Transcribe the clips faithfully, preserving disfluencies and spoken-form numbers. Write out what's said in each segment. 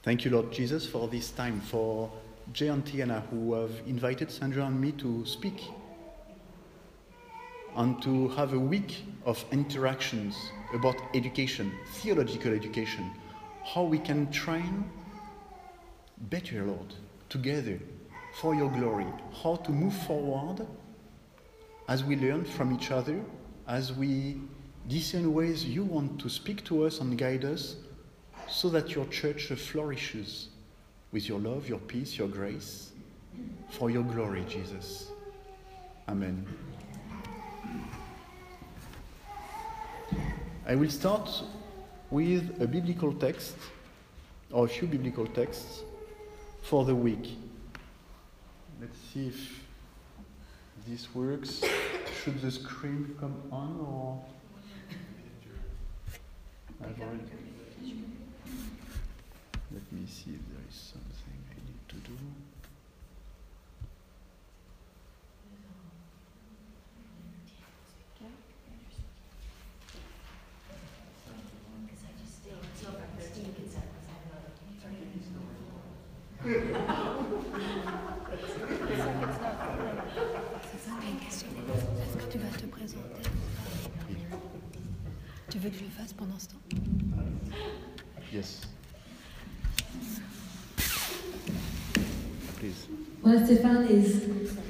Thank you, Lord Jesus, for this time, for Jay and Tiana, who have invited Sandra and me to speak and to have a week of interactions about education, theological education, how we can train better, Lord, together for your glory, how to move forward as we learn from each other, as we discern ways you want to speak to us and guide us, so that your church flourishes with your love, your peace, your grace, for your glory, Jesus. Amen. I will start with a biblical text, or a few biblical texts, for the week. Let's see if this works. Should the screen come on, or... I've already... Let me see if there is something I need to do. Est-ce que tu vas te présenter? Tu veux que je le fasse pendant ce temps? Yes. Please. While Stefan is,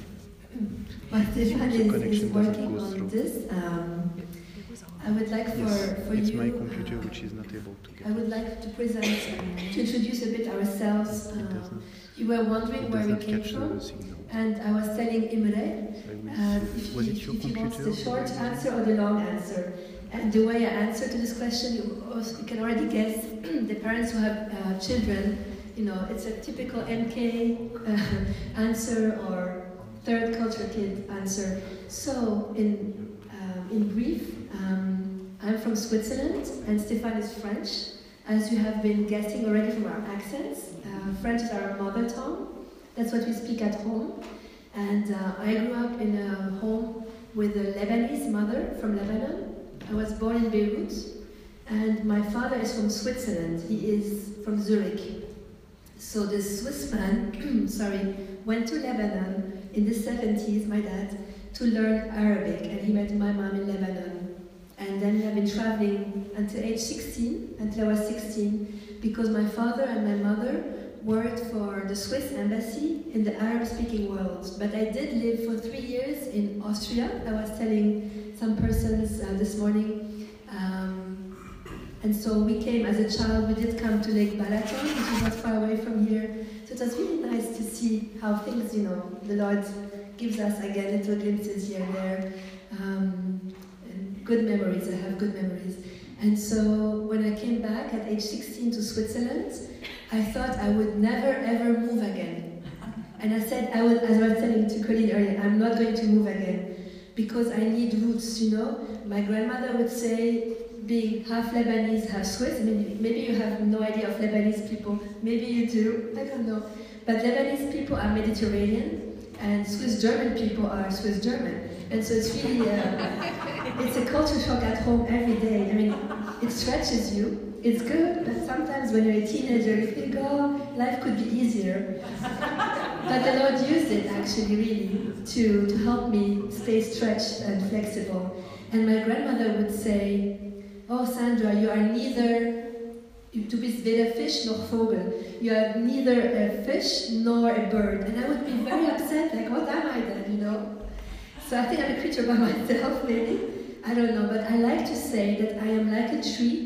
while Stefan is, is connection doesn't working go on through. this, um, I would like for, Yes, for it's you, my computer uh, which is not able to get. I would like to present, to introduce a bit ourselves. It Uh, doesn't, you were wondering it where does we not came catch from, the signal. and I was telling Imre I will uh, see. if, Was he, it your if he wants computer? the short answer or the long answer. And the way I answer to this question, you, also, you can already guess, the parents who have uh, children, you know, it's a typical M K uh, answer or third culture kid answer. So, in, um, in brief, um, I'm from Switzerland and Stefan is French. As you have been guessing already from our accents, uh, French is our mother tongue. That's what we speak at home. And uh, I grew up in a home with a Lebanese mother from Lebanon. I was born in Beirut, and my father is from Switzerland. He is from Zurich. So the Swiss man, sorry, went to Lebanon in the seventies, my dad, to learn Arabic, and he met my mom in Lebanon. And then we have been traveling until age sixteen, until I was sixteen, because my father and my mother worked for the Swiss embassy in the Arab-speaking world. But I did live for three years in Austria. I was telling some persons uh, this morning. Um, and so we came as a child, we did come to Lake Balaton, which is not far away from here. So it was really nice to see how things, you know, the Lord gives us again little glimpses here and there. Um, and good memories, I have good memories. And so when I came back at age sixteen to Switzerland, I thought I would never ever move again. And I said, I would, as I was telling to Colleen earlier, I'm not going to move again because I need roots, you know. My grandmother would say, being half Lebanese, half Swiss, I mean, maybe you have no idea of Lebanese people, maybe you do, I don't know. But Lebanese people are Mediterranean and Swiss German people are Swiss German. And so it's really, uh, it's a culture shock at home every day. I mean, it stretches you. It's good, but sometimes when you're a teenager, you think, oh, life could be easier. But the Lord used it, actually, really, to, to help me stay stretched and flexible. And my grandmother would say, oh, Sandra, you are neither, du bist weder Fisch noch Vogel. You are neither a fish nor a bird. And I would be very upset, like, what am I then, you know? So I think I'm a creature by myself, maybe. I don't know, but I like to say that I am like a tree,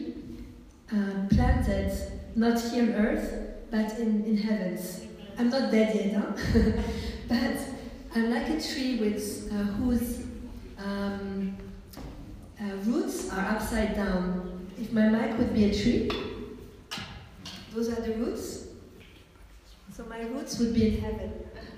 Uh, planted not here on earth, but in, in heavens. I'm not dead yet, huh? But I'm like a tree with uh, whose um, uh, roots are upside down. If my mic would be a tree, those are the roots. So my roots would be in heaven.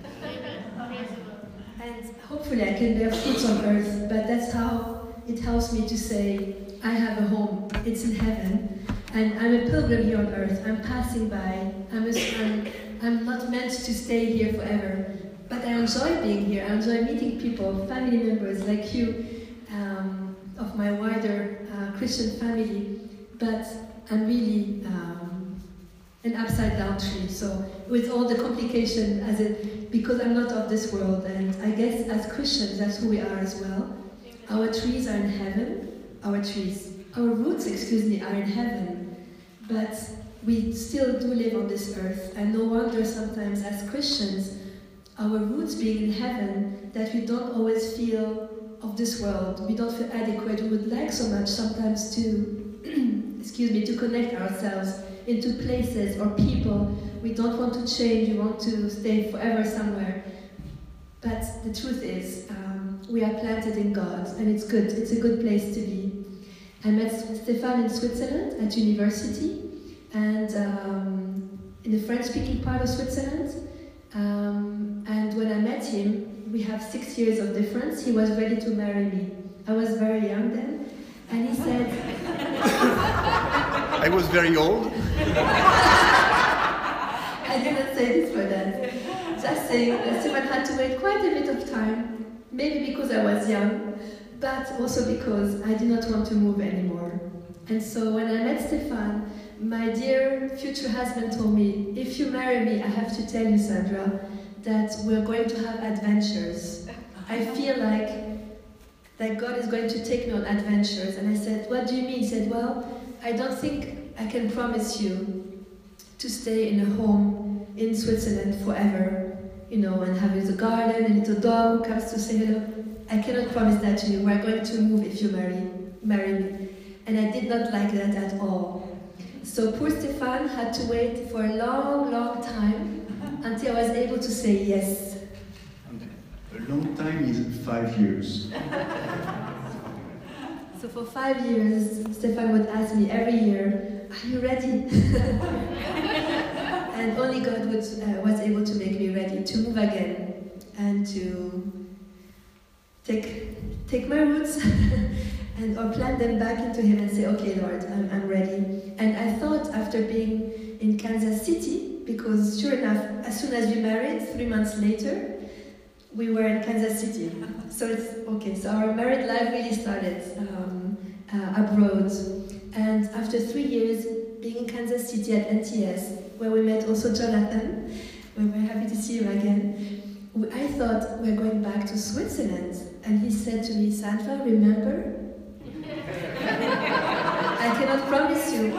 And hopefully I can bear fruits on earth, but that's how it helps me to say, I have a home, it's in heaven. And I'm a pilgrim here on earth. I'm passing by. I'm, a, I'm, I'm not meant to stay here forever. But I enjoy being here. I enjoy meeting people, family members like you, um, of my wider uh, Christian family. But I'm really um, an upside down tree. So with all the complication, as it, because I'm not of this world, and I guess as Christians, that's who we are as well. Our trees are in heaven. Our trees, our roots, excuse me, are in heaven, but we still do live on this earth, and no wonder sometimes as Christians, our roots being in heaven, that we don't always feel of this world. We don't feel adequate. We would like so much sometimes to, excuse me, to connect ourselves into places or people. We don't want to change. We want to stay forever somewhere. But the truth is, um, we are planted in God, and it's good. It's a good place to be. I met Stéphane in Switzerland at university, and um, in the French-speaking part of Switzerland. Um, and when I met him, we have six years of difference. He was ready to marry me. I was very young then, and he said, I was very old. I didn't say this for that. Just saying that Stéphane had to wait quite a bit of time, maybe because I was young, but also because I did not want to move anymore. And so when I met Stéphane, my dear future husband told me, if you marry me, I have to tell you, Sandra, that we're going to have adventures. I feel like that God is going to take me on adventures. And I said, what do you mean? He said, well, I don't think I can promise you to stay in a home in Switzerland forever, you know, and have a little garden, a little dog who comes to say hello. I cannot promise that to you. We're going to move if you marry, marry me. And I did not like that at all. So poor Stéphane had to wait for a long, long time until I was able to say yes. A long time is five years. So for five years, Stéphane would ask me every year, are you ready? And only God would, uh, was able to make me ready to move again and to take, take my roots and or plant them back into Him and say, okay, Lord, I'm, I'm ready. And I thought after being in Kansas City, because sure enough, as soon as we married, three months later, we were in Kansas City. So it's okay, so our married life really started um, uh, abroad. And after three years being in Kansas City at N T S, where we met also Jonathan, we were happy to see him again, I thought we're going back to Switzerland. And he said to me, Sandra, remember? I cannot promise you.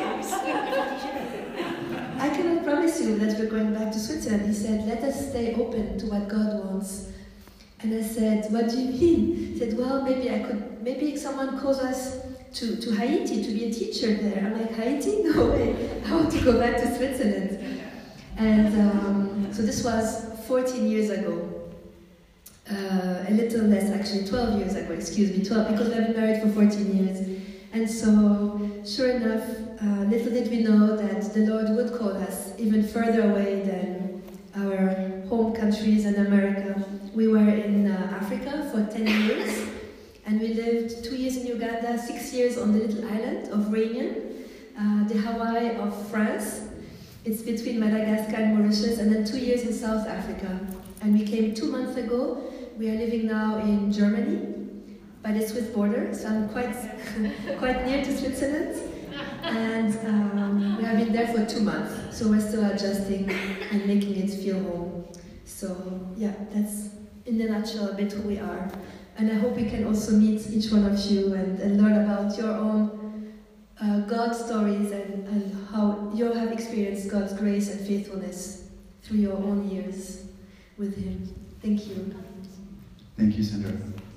I cannot promise you that we're going back to Switzerland. He said, let us stay open to what God wants. And I said, what do you mean? He said, well, maybe I could, maybe someone calls us to, to Haiti to be a teacher there. I'm like, Haiti? No way. I want to go back to Switzerland. And um, so this was fourteen years ago. Uh, a little less, actually, twelve years ago, excuse me, twelve, because I've been married for fourteen years. And so, sure enough, uh, little did we know that the Lord would call us even further away than our home countries and America. We were in uh, Africa for ten years, and we lived two years in Uganda, six years on the little island of Réunion, uh, the Hawaii of France. It's between Madagascar and Mauritius, and then two years in South Africa. And we came two months ago. We are living now in Germany, by the Swiss border, so I'm quite, quite near to Switzerland. And um, we have been there for two months, so we're still adjusting and making it feel home. So yeah, that's in a nutshell a bit who we are. And I hope we can also meet each one of you and, and learn about your own uh, God stories and, and how you have experienced God's grace and faithfulness through your own years with Him. Thank you. Thank you, Sandra.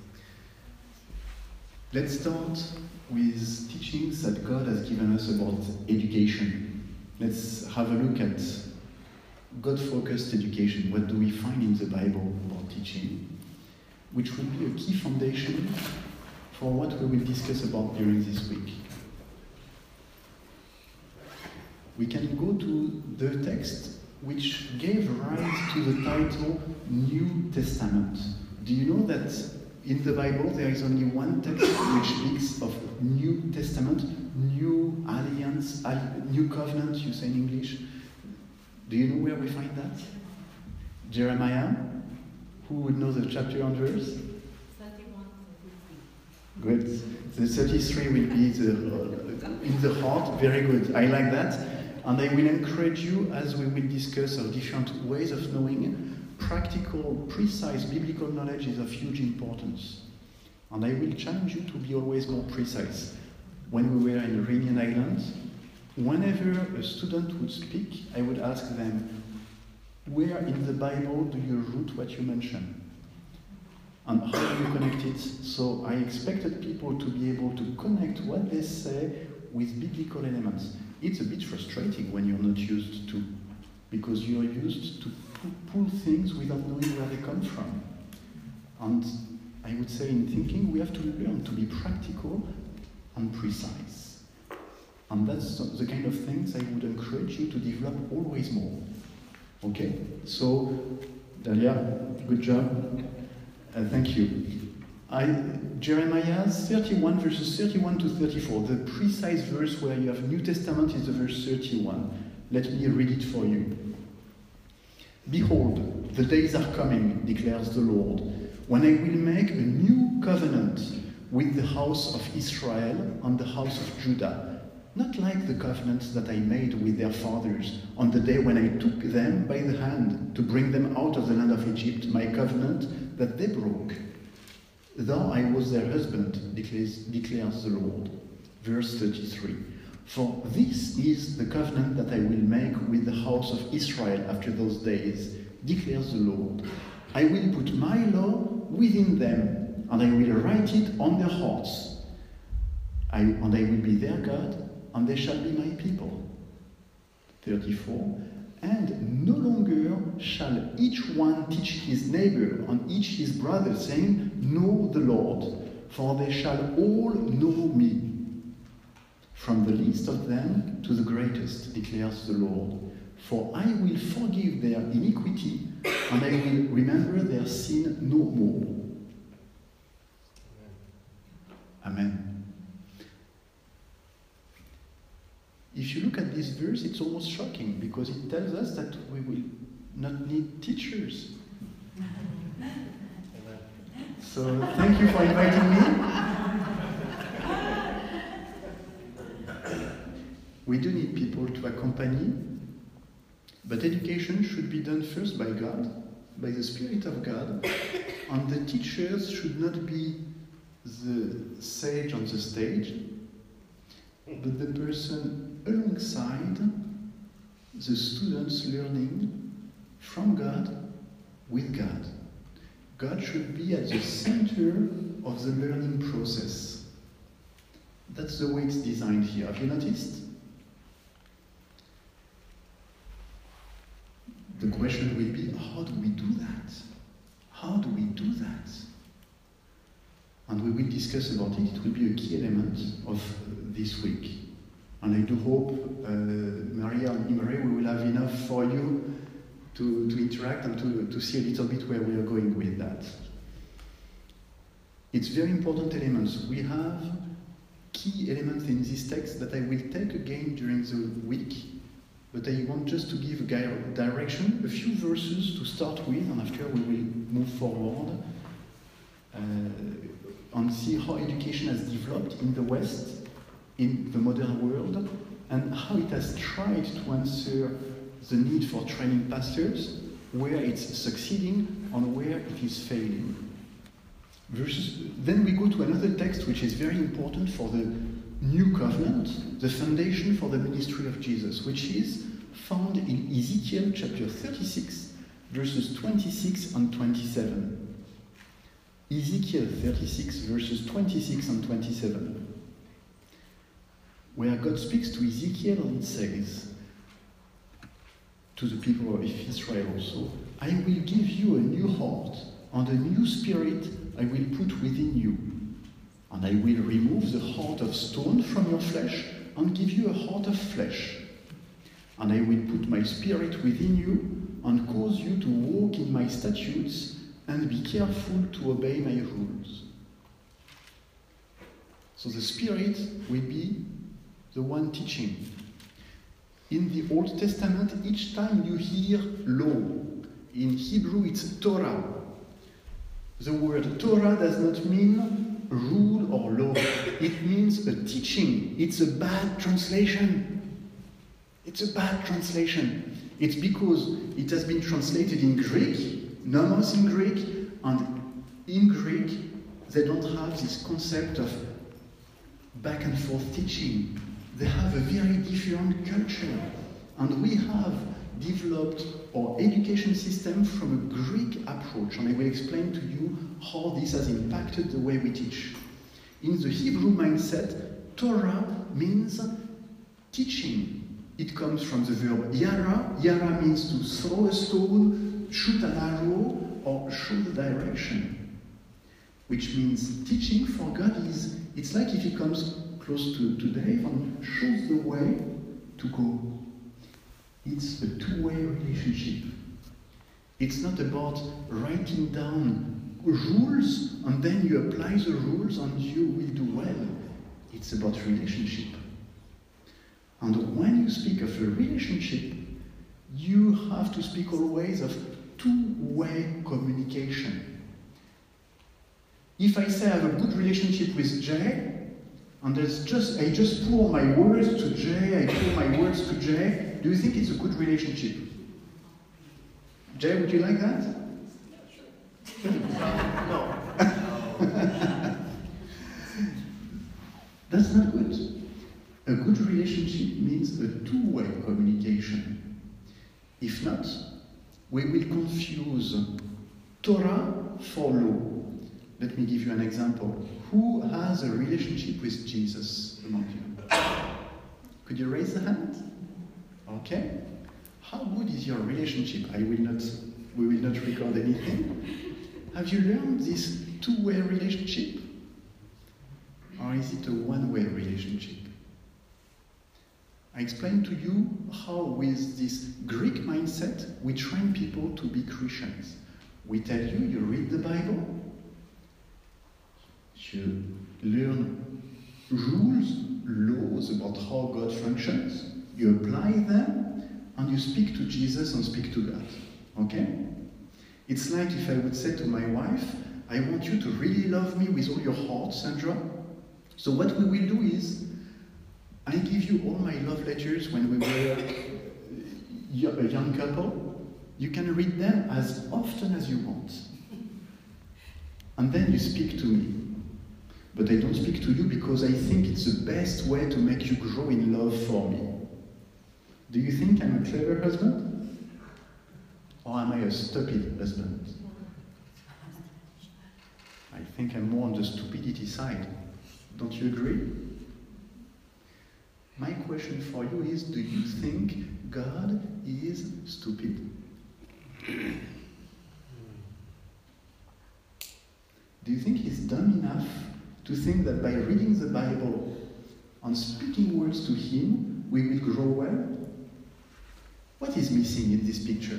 Let's start with teachings that God has given us about education. Let's have a look at God-focused education. What do we find in the Bible about teaching? Which will be a key foundation for what we will discuss about during this week. We can go to the text which gave rise to the title New Testament. Do you know that in the Bible there is only one text which speaks of New Testament, New Alliance, New Covenant, you say in English? Do you know where we find that? Jeremiah? Who would know the chapter and verse? thirty-one. Good. The thirty-three will be the, uh, in the heart. Very good. I like that. And I will encourage you, as we will discuss of different ways of knowing, practical, precise biblical knowledge is of huge importance. And I will challenge you to be always more precise. When we were in Reunion Island, whenever a student would speak, I would ask them, where in the Bible do you root what you mention? And how do you connect it? So I expected people to be able to connect what they say with biblical elements. It's a bit frustrating when you're not used to, because you're used to pull things without knowing where they come from. And I would say in thinking, we have to learn to be practical and precise. And that's the kind of things I would encourage you to develop always more. Okay? So, Dalia, good job. Uh, thank you. I, Jeremiah thirty-one, verses thirty-one to thirty-four. The precise verse where you have New Testament is the verse thirty-one. Let me read it for you. Behold, the days are coming, declares the Lord, when I will make a new covenant with the house of Israel and the house of Judah, not like the covenant that I made with their fathers on the day when I took them by the hand to bring them out of the land of Egypt, my covenant that they broke. Though I was their husband, declares, declares the Lord. Verse thirty-three. For this is the covenant that I will make with the house of Israel after those days, declares the Lord. I will put my law within them, and I will write it on their hearts. I, and I will be their God, and they shall be my people. thirty-four. And no longer shall each one teach his neighbor and each his brother, saying, Know the Lord, for they shall all know me, from the least of them to the greatest, declares the Lord. For I will forgive their iniquity, and I will remember their sin no more. Amen. If you look at this verse, it's almost shocking, because it tells us that we will not need teachers. So thank you for inviting me. We do need people to accompany, but education should be done first by God, by the Spirit of God, and the teachers should not be the sage on the stage, but the person alongside the students learning from God with God. God should be at the center of the learning process. That's the way it's designed here. Have you noticed? The question will be, how do we do that? How do we do that? And we will discuss about it. It will be a key element of this week. And I do hope, uh, Maria and Imre, we will have enough for you to, to interact and to, to see a little bit where we are going with that. It's very important elements. We have key elements in this text that I will take again during the week, but I want just to give a direction, a few verses to start with, and after we will move forward uh, and see how education has developed in the West, in the modern world, and how it has tried to answer the need for training pastors, where it's succeeding and where it is failing. Versus, then we go to another text which is very important for the new covenant, the foundation for the ministry of Jesus, which is found in Ezekiel chapter thirty-six, verses twenty-six and twenty-seven. Ezekiel thirty-six, verses twenty-six and twenty-seven. Where God speaks to Ezekiel and says to the people of Israel also, I will give you a new heart, and a new spirit I will put within you. And I will remove the heart of stone from your flesh, and give you a heart of flesh. And I will put my spirit within you, and cause you to walk in my statutes, and be careful to obey my rules. So the Spirit will be the one teaching. In the Old Testament, each time you hear law, in Hebrew it's Torah. The word Torah does not mean rule or law. It means a teaching. It's a bad translation. It's a bad translation. It's because it has been translated in Greek, nomos in Greek, and in Greek they don't have this concept of back and forth teaching. They have a very different culture. And we have developed our education system from a Greek approach, and I will explain to you how this has impacted the way we teach. In the Hebrew mindset, Torah means teaching. It comes from the verb yara. Yara means to throw a stone, shoot an arrow, or show the direction. Which means teaching for God is, it's like if he comes close to, to Dave and shows the way to go. It's a two-way relationship. It's not about writing down rules and then you apply the rules and you will do well. It's about relationship. And when you speak of a relationship, you have to speak always of two-way communication. If I say I have a good relationship with Jay, and there's just I just pour my words to Jay, I pour my words to Jay, do you think it's a good relationship? Jay, would you like that? No. That's not good. A good relationship means a two-way communication. If not, we will confuse Torah for law. Let me give you an example. Who has a relationship with Jesus among you? Could you raise the hand? Okay. How good is your relationship? I will not, we will not record anything. Have you learned this two-way relationship? Or is it a one-way relationship? I explained to you how with this Greek mindset, we train people to be Christians. We tell you, you read the Bible, you learn rules, laws about how God functions, you apply them, and you speak to Jesus and speak to God. Okay? It's like if I would say to my wife, I want you to really love me with all your heart, Sandra. So what we will do is, I give you all my love letters when we were a young couple. You can read them as often as you want. And then you speak to me. But I don't speak to you because I think it's the best way to make you grow in love for me. Do you think I'm a clever husband? Or am I a stupid husband? I think I'm more on the stupidity side. Don't you agree? My question for you is, do you think God is stupid? Do you think he's dumb enough to think that by reading the Bible and speaking words to him, we will grow well? What is missing in this picture?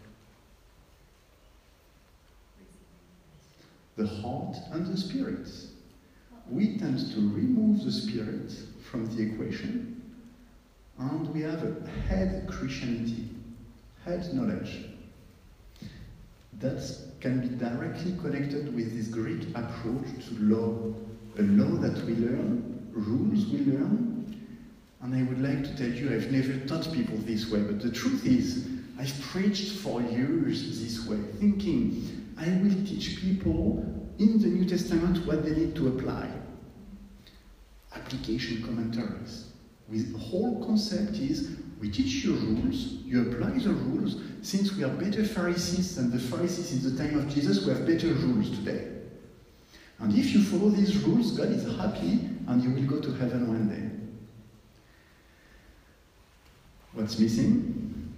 The heart and the spirit. We tend to remove the spirit from the equation, and we have a head Christianity, head knowledge. That can be directly connected with this Greek approach to law. A law that we learn, rules we learn, and I would like to tell you I've never taught people this way, but the truth is I've preached for years this way, thinking I will teach people in the New Testament what they need to apply. Application commentaries. With the whole concept is, we teach you rules, you apply the rules. Since we are better Pharisees than the Pharisees in the time of Jesus, we have better rules today. And if you follow these rules, God is happy and you will go to heaven one day. What's missing?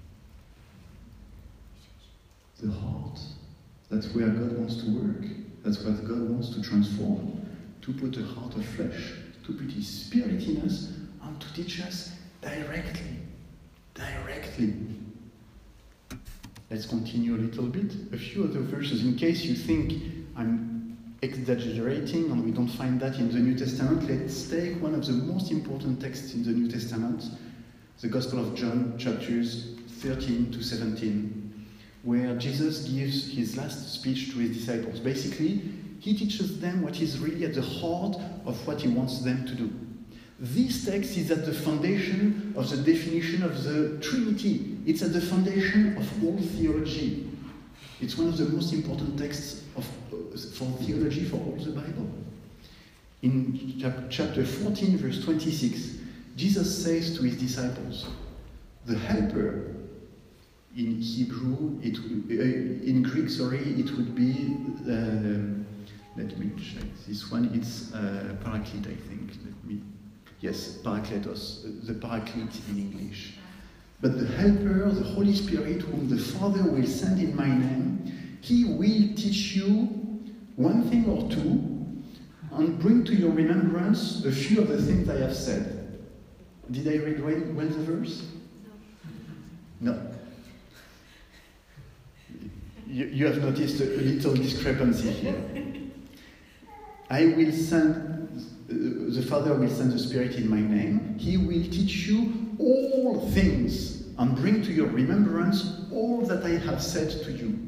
The heart. That's where God wants to work. That's what God wants to transform. To put a heart of flesh, to put his spirit in us, and to teach us directly. Directly. Let's continue a little bit. A few other verses, in case you think I'm exaggerating and we don't find that in the New Testament. Let's take one of the most important texts in the New Testament, the Gospel of John, chapters thirteen to seventeen, where Jesus gives his last speech to his disciples. Basically, he teaches them what is really at the heart of what he wants them to do. This text is at the foundation of the definition of the Trinity. It's at the foundation of all theology. It's one of the most important texts of, for theology for all the Bible. In chapter fourteen, verse twenty-six, Jesus says to his disciples, the Helper, in Hebrew, it would, uh, in Greek, sorry, it would be, uh, let me check this one, it's uh, Paraclete, I think. Let me, yes, Parakletos, the Paraclete in English. But the Helper, the Holy Spirit, whom the Father will send in my name, he will teach you one thing or two, and bring to your remembrance a few of the things I have said. Did I read well, well the verse? No. No. You, you have noticed a, a little discrepancy here. I will send, uh, the Father will send the Spirit in my name. He will teach you all things and bring to your remembrance all that I have said to you.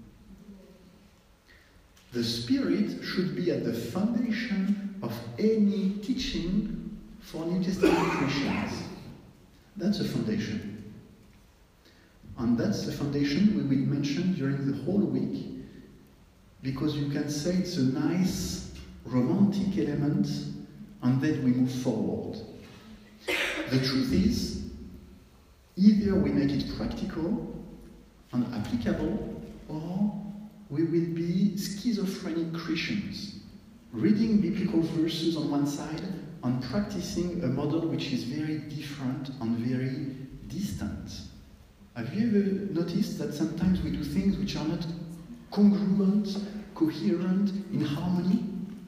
The Spirit should be at the foundation of any teaching for New Testament Christians. That's a foundation. And that's the foundation we will mention during the whole week, because you can say it's a nice romantic element and then we move forward. The truth is, either we make it practical and applicable, or we will be schizophrenic Christians, reading biblical verses on one side and practicing a model which is very different and very distant. Have you ever noticed that sometimes we do things which are not congruent, coherent, in harmony?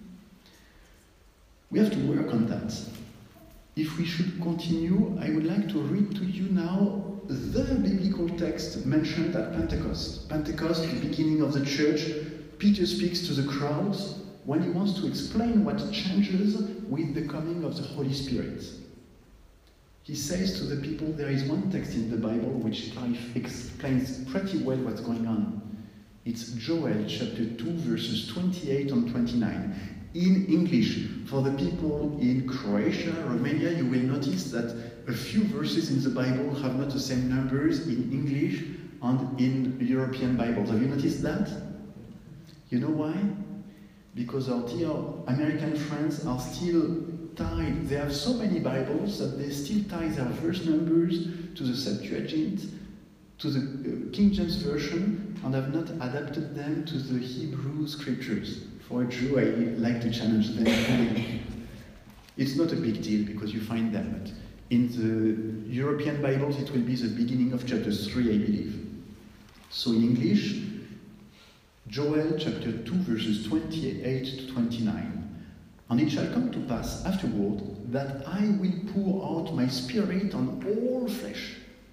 We have to work on that. If we should continue, I would like to read to you now the biblical text mentioned at Pentecost. Pentecost, the beginning of the church. Peter speaks to the crowds when he wants to explain what changes with the coming of the Holy Spirit. He says to the people, there is one text in the Bible which explains pretty well what's going on. It's Joel chapter two, verses twenty-eight and twenty-nine. In English, for the people in Croatia, Romania, you will notice that a few verses in the Bible have not the same numbers in English and in European Bibles. Have you noticed that? You know why? Because our dear American friends are still tied. They have so many Bibles that they still tie their verse numbers to the Septuagint, to the uh, King James Version, and have not adapted them to the Hebrew scriptures. For a Jew, I like to challenge them. It's not a big deal because you find them. But in the European Bibles, it will be the beginning of chapter three, I believe. So in English, Joel chapter two, verses twenty-eight to twenty-nine. And it shall come to pass afterward that I will pour out my spirit on all flesh.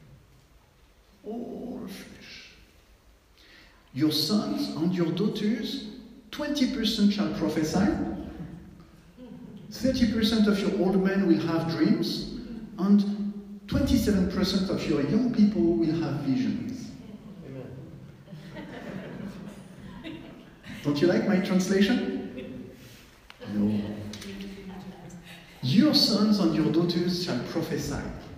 All flesh. Your sons and your daughters, twenty percent shall prophesy, thirty percent of your old men will have dreams, and twenty-seven percent of your young people will have visions. Amen. Don't you like my translation? No. Your sons and your daughters shall prophesy.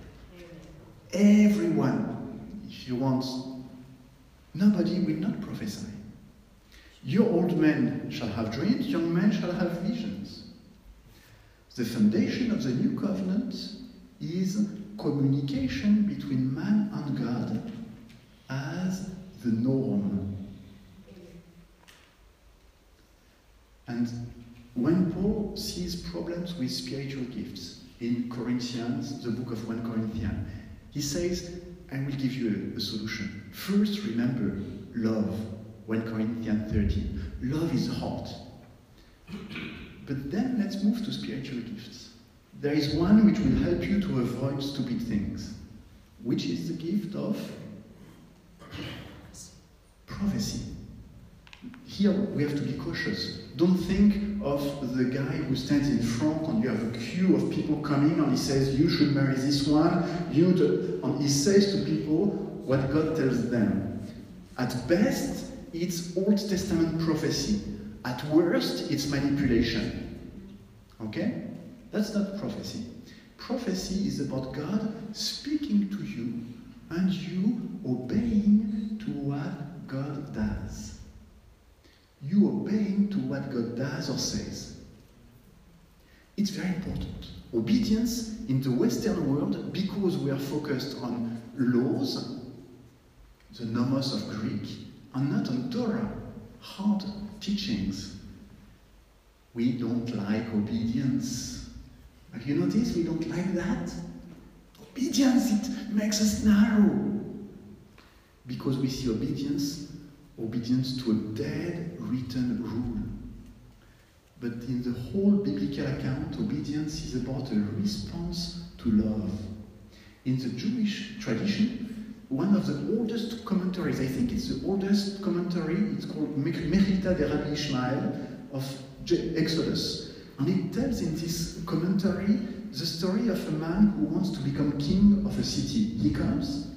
Everyone, if you want, nobody will not prophesy. Your old men shall have dreams, young men shall have visions. The foundation of the new covenant is communication between man and God as the norm. And when Paul sees problems with spiritual gifts in Corinthians, the book of First Corinthians, he says, I will give you a, a solution. First, remember love. First Corinthians thirteen. Love is hot. But then let's move to spiritual gifts. There is one which will help you to avoid stupid things, which is the gift of prophecy. Here we have to be cautious. Don't think of the guy who stands in front and you have a queue of people coming and he says, you should marry this one, you do, and he says to people what God tells them. At best, it's Old Testament prophecy. At worst, it's manipulation. Okay? That's not prophecy. Prophecy is about God speaking to you and you obeying to what God does. You obeying to what God does or says. It's very important. Obedience in the Western world, because we are focused on laws, the nomos of Greek, and not on Torah, hard teachings. We don't like obedience. Have you noticed we don't like that? Obedience, it makes us narrow. Because we see obedience, obedience to a dead written rule. But in the whole biblical account, obedience is about a response to love. In the Jewish tradition, one of the oldest commentaries, I think it's the oldest commentary, it's called Mechilta de Rabbi Ishmael of Exodus. And it tells in this commentary the story of a man who wants to become king of a city. He comes.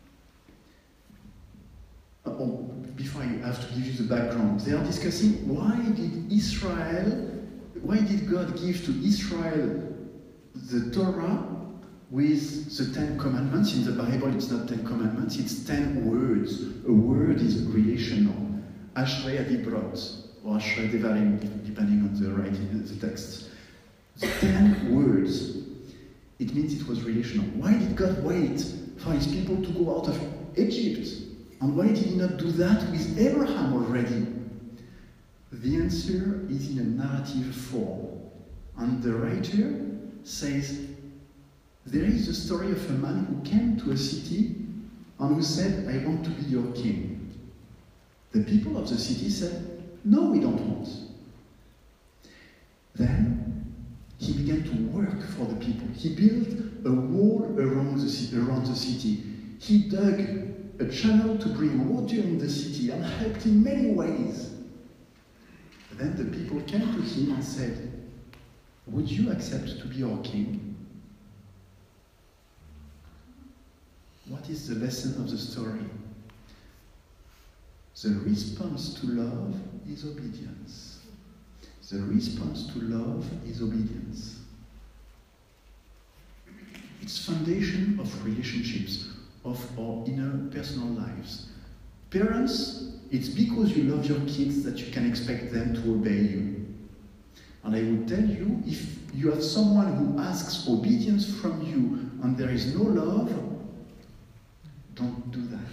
Oh, before I have to give you the background, they are discussing why did Israel, why did God give to Israel the Torah with the Ten Commandments? In the Bible, it's not Ten Commandments, it's ten words. A word is relational. Ashrei Adibrot, or Ashrei Devarim, depending on the writing, the text. The ten words. It means it was relational. Why did God wait for his people to go out of Egypt? And why did he not do that with Abraham already? The answer is in a narrative form. And the writer says, there is a story of a man who came to a city and who said, I want to be your king. The people of the city said, no, we don't want. Then he began to work for the people. He built a wall around the, around the city. He dug a channel to bring water in the city and helped in many ways. Then the people came to him and said, would you accept to be our king? What is the lesson of the story? The response to love is obedience. The response to love is obedience. It's foundation of relationships, of our inner personal lives. Parents, it's because you love your kids that you can expect them to obey you. And I would tell you, if you have someone who asks obedience from you and there is no love, don't do that.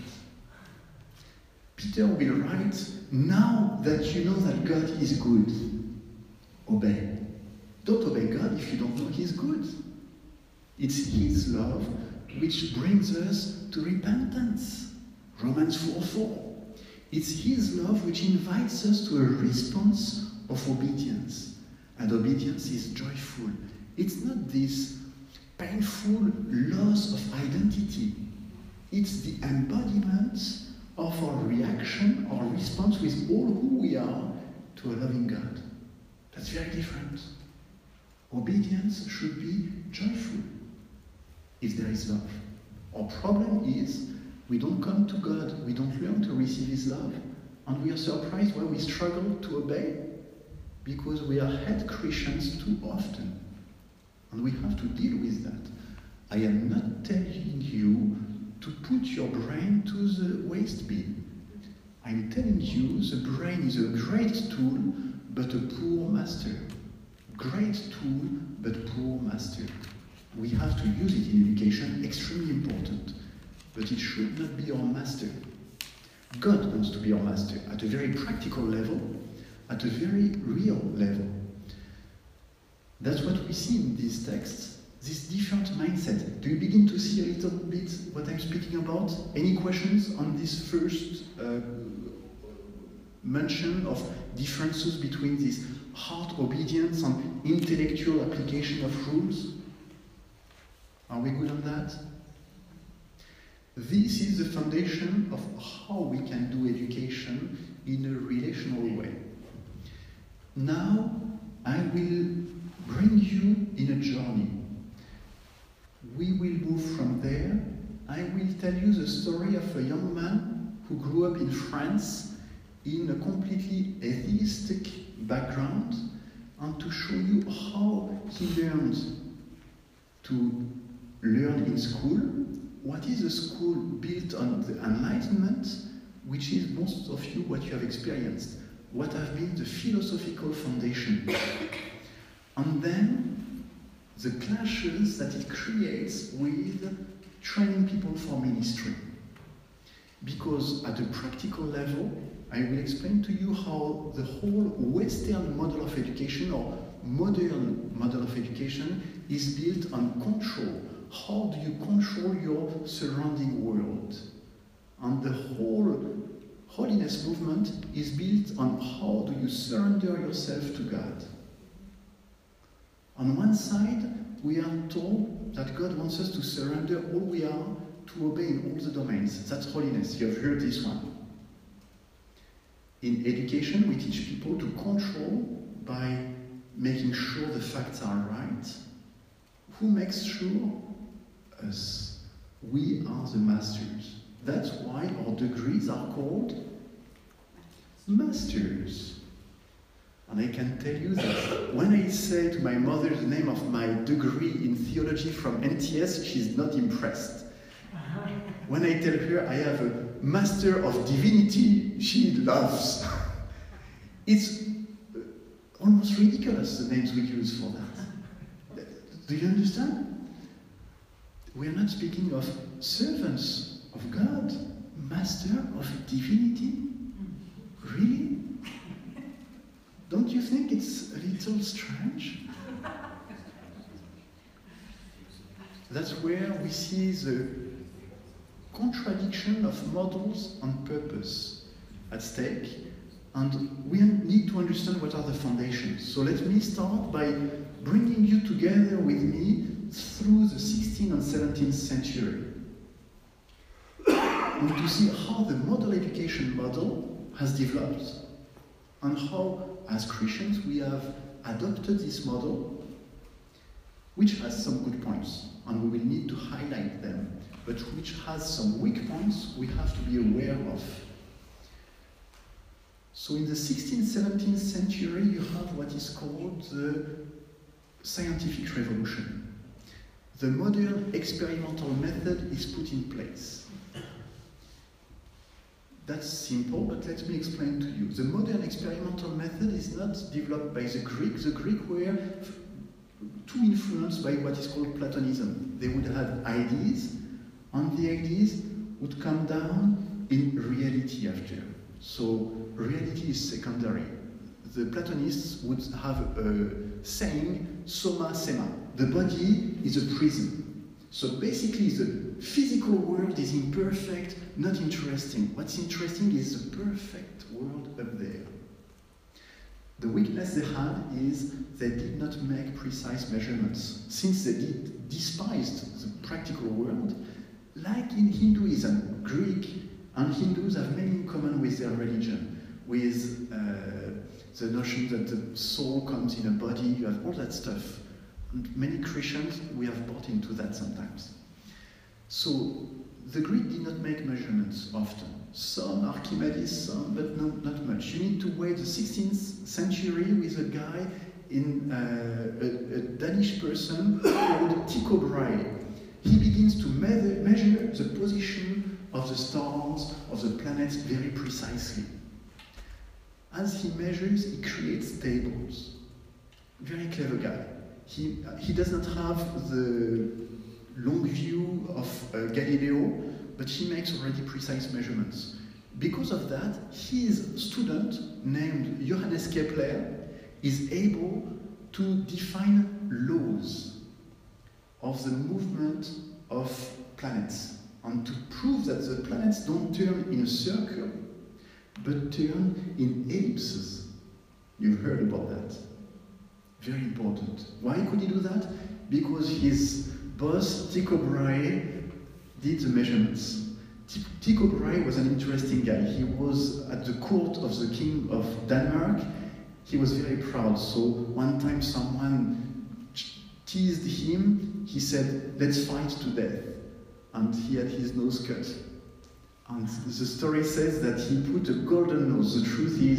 Peter will write, now that you know that God is good, obey. Don't obey God if you don't know He's good. It's His love which brings us to repentance. Romans four four. It's His love which invites us to a response of obedience. And obedience is joyful. It's not this painful loss of identity. It's the embodiment of our reaction, our response with all who we are to a loving God. That's very different. Obedience should be joyful if there is love. Our problem is we don't come to God, we don't learn to receive His love, and we are surprised why we struggle to obey, because we are head Christians too often, and we have to deal with that. I am not telling you to put your brain to the waste bin. I'm telling you the brain is a great tool, but a poor master. Great tool, but poor master. We have to use it in education, extremely important, but it should not be our master. God wants to be our master at a very practical level, at a very real level. That's what we see in these texts, this different mindset. Do you begin to see a little bit what I'm speaking about? Any questions on this first uh, mention of differences between this heart obedience and intellectual application of rules? Are we good on that? This is the foundation of how we can do education in a relational way. Now, I will bring you in a journey. We will move from there. I will tell you the story of a young man who grew up in France in a completely atheistic background, and to show you how he learned to learn in school. What is a school built on the Enlightenment, which is most of you what you have experienced, what have been the philosophical foundation. And then the clashes that it creates with training people for ministry. Because at a practical level, I will explain to you how the whole Western model of education or modern model of education is built on control. How do you control your surrounding world? And the whole holiness movement is built on how do you surrender yourself to God. On one side, we are told that God wants us to surrender all we are, to obey in all the domains. That's holiness. You have heard this one. In education, we teach people to control by making sure the facts are right. Who makes sure? Us. We are the masters. That's why our degrees are called masters. And I can tell you that when I say to my mother the name of my degree in theology from N T S, she's not impressed. When I tell her I have a Master of Divinity, she laughs. It's almost ridiculous, the names we use for that. Do you understand? We are not speaking of servants of God, Master of Divinity. Really? Don't you think it's a little strange? That's where we see the contradiction of models and purpose at stake, and we need to understand what are the foundations. So let me start by bringing you together with me through the sixteenth and seventeenth century, and to see how the model education model has developed, and how, as Christians, we have adopted this model, which has some good points, and we will need to highlight them, but which has some weak points we have to be aware of. So in the sixteenth, seventeenth century, you have what is called the scientific revolution. The modern experimental method is put in place. That's simple, but let me explain to you. The modern experimental method is not developed by the Greek. The Greek were too influenced by what is called Platonism. They would have ideas, and the ideas would come down in reality after. So reality is secondary. The Platonists would have a saying, soma sema. The body is a prison. So basically the physical world is imperfect, not interesting. What's interesting is the perfect world up there. The weakness they had is they did not make precise measurements. Since they did despised the practical world, like in Hinduism, Greek and Hindus have many in common with their religion, with uh, the notion that the soul comes in a body, you have all that stuff. And many Christians, we have bought into that sometimes. So the Greek did not make measurements often. Some Archimedes, some, but no, not much. You need to wait the sixteenth century with a guy in uh, a, a Danish person called Tycho Brahe. He begins to measure, measure the position of the stars, of the planets very precisely. As he measures, he creates tables. Very clever guy. He, he does not have the long view of uh, Galileo, but he makes already precise measurements. Because of that, his student, named Johannes Kepler, is able to define laws of the movement of planets, and to prove that the planets don't turn in a circle, but turn in ellipses. You've heard about that. Very important. Why could he do that? Because his boss, Tycho Brahe, did the measurements. Tycho Brahe was an interesting guy. He was at the court of the king of Denmark. He was very proud. So one time someone teased him. He said, "Let's fight to death." And he had his nose cut. And the story says that he put a golden nose. The truth is,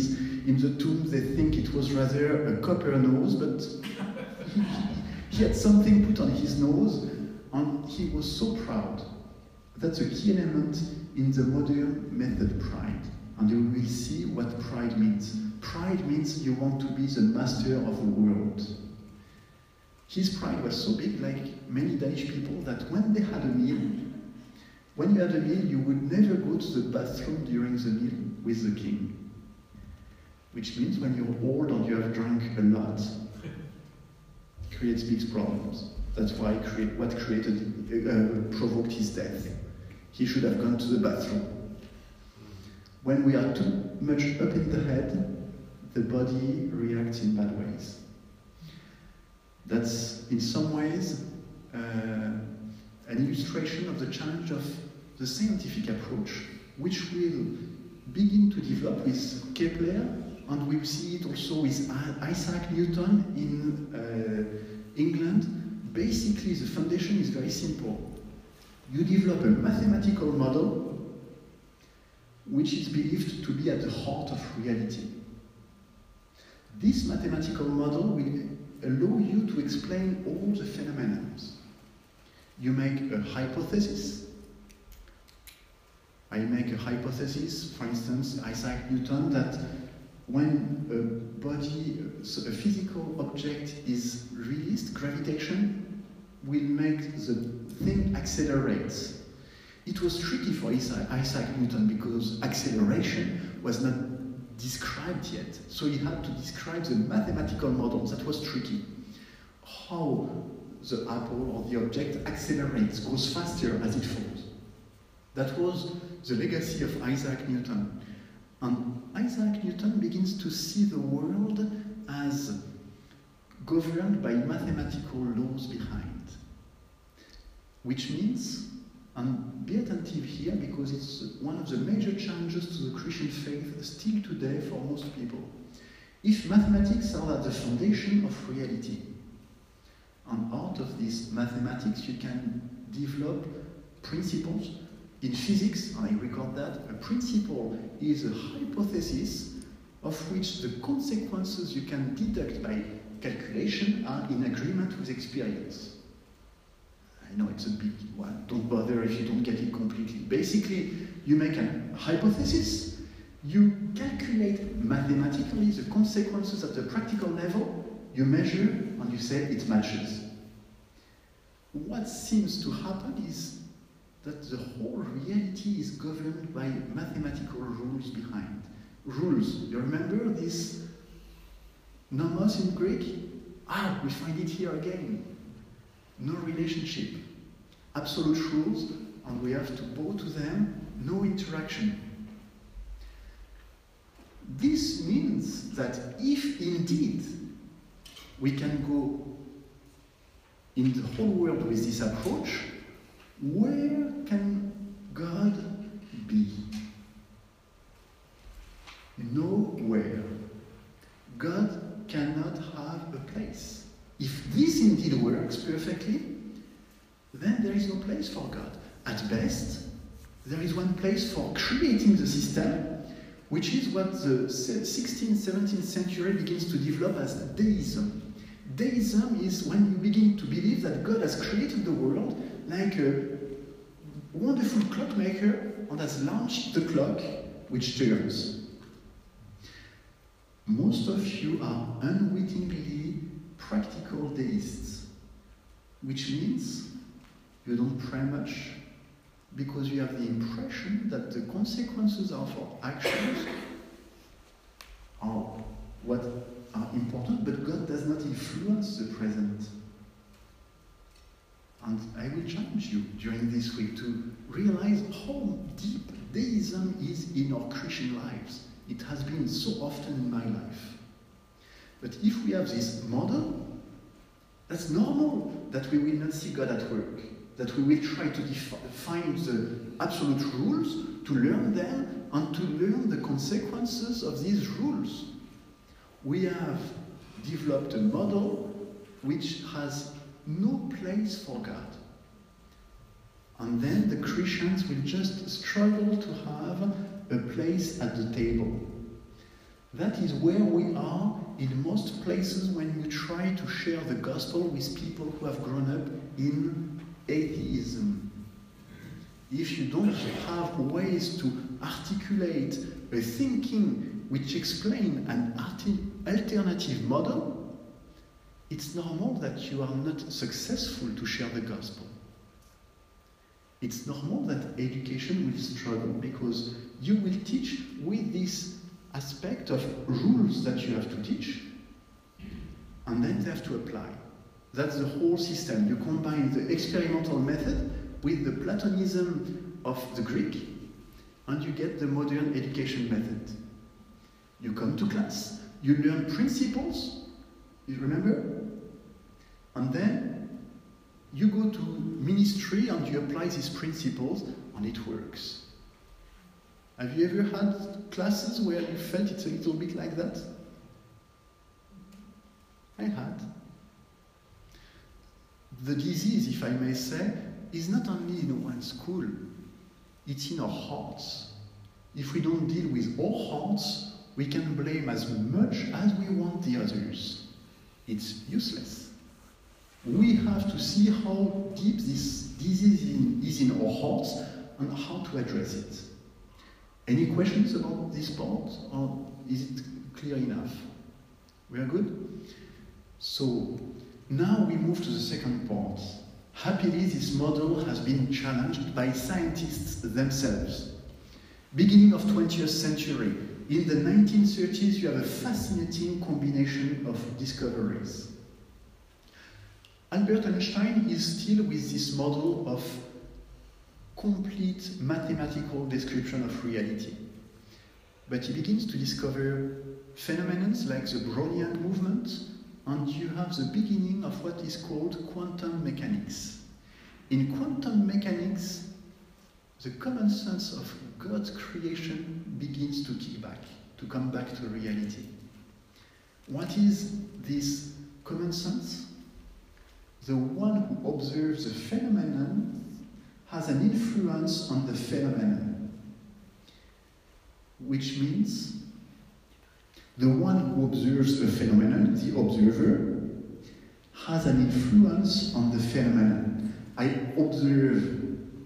in the tomb they think it was rather a copper nose, but he, he had something put on his nose, and he was so proud. That's a key element in the modern method pride. And you will see what pride means. Pride means you want to be the master of the world. His pride was so big, like many Danish people, that when they had a meal, when you had a meal, you would never go to the bathroom during the meal with the king. Which means when you're old and you have drunk a lot, it creates big problems. That's why create, what created, uh, provoked his death. He should have gone to the bathroom. When we are too much up in the head, the body reacts in bad ways. That's, in some ways, uh, an illustration of the challenge of the scientific approach, which will begin to develop with Kepler, and we see it also with Isaac Newton in uh, England. Basically, the foundation is very simple. You develop a mathematical model which is believed to be at the heart of reality. This mathematical model will allow you to explain all the phenomena. You make a hypothesis. I make a hypothesis, for instance, Isaac Newton, that when a body, so a physical object is released, gravitation will make the thing accelerate. It was tricky for Isaac Newton because acceleration was not described yet. So he had to describe the mathematical models. That was tricky. How the apple or the object accelerates, goes faster as it falls. That was the legacy of Isaac Newton. And Isaac Newton begins to see the world as governed by mathematical laws behind. Which means, and be attentive here because it's one of the major challenges to the Christian faith still today for most people. If mathematics are at the foundation of reality, and out of this mathematics you can develop principles. In physics, I record that, a principle is a hypothesis of which the consequences you can deduct by calculation are in agreement with experience. I know it's a big one, don't bother if you don't get it completely. Basically, you make a hypothesis, you calculate mathematically the consequences at the practical level, you measure, and you say it matches. What seems to happen is that the whole reality is governed by mathematical rules behind. Rules, you remember this nomos in Greek? Ah, we find it here again. No relationship, absolute rules, and we have to bow to them, no interaction. This means that if indeed we can go in the whole world with this approach, where can God be? Nowhere. God cannot have a place. If this indeed works perfectly, then there is no place for God. At best, there is one place for creating the system, which is what the sixteenth, seventeenth century begins to develop as deism. Deism is when you begin to believe that God has created the world like a wonderful clockmaker and has launched the clock which turns. Most of you are unwittingly practical deists, which means you don't pray much because you have the impression that the consequences of our actions are what are important, but God does not influence the present. And I will challenge you during this week to realize how deep deism is in our Christian lives. It has been so often in my life. But if we have this model, that's normal that we will not see God at work, that we will try to find the absolute rules, to learn them, and to learn the consequences of these rules. We have developed a model which has no place for God. And then the Christians will just struggle to have a place at the table. That is where we are in most places when you try to share the gospel with people who have grown up in atheism. If you don't have ways to articulate a thinking which explains an alternative model, it's normal that you are not successful to share the gospel. It's normal that education will struggle because you will teach with this aspect of rules that you have to teach, and then they have to apply. That's the whole system. You combine the experimental method with the Platonism of the Greek, and you get the modern education method. You come to class, you learn principles, you remember? And then you go to ministry and you apply these principles, and it works. Have you ever had classes where you felt it's a little bit like that? I had. The disease, if I may say, is not only in one school, it's in our hearts. If we don't deal with our hearts, we can blame as much as we want the others. It's useless. We have to see how deep this disease in, is in our hearts and how to address it. Any questions about this part, or is it clear enough? We are good? So, now we move to the second part. Happily, this model has been challenged by scientists themselves. Beginning of twentieth century, in the nineteen thirties, you have a fascinating combination of discoveries. Albert Einstein is still with this model of complete mathematical description of reality. But he begins to discover phenomena like the Brownian movement, and you have the beginning of what is called quantum mechanics. In quantum mechanics, the common sense of God's creation begins to kick back, to come back to reality. What is this common sense? The one who observes the phenomenon has an influence on the phenomenon, which means the one who observes a phenomenon, the observer, has an influence on the phenomenon. I observe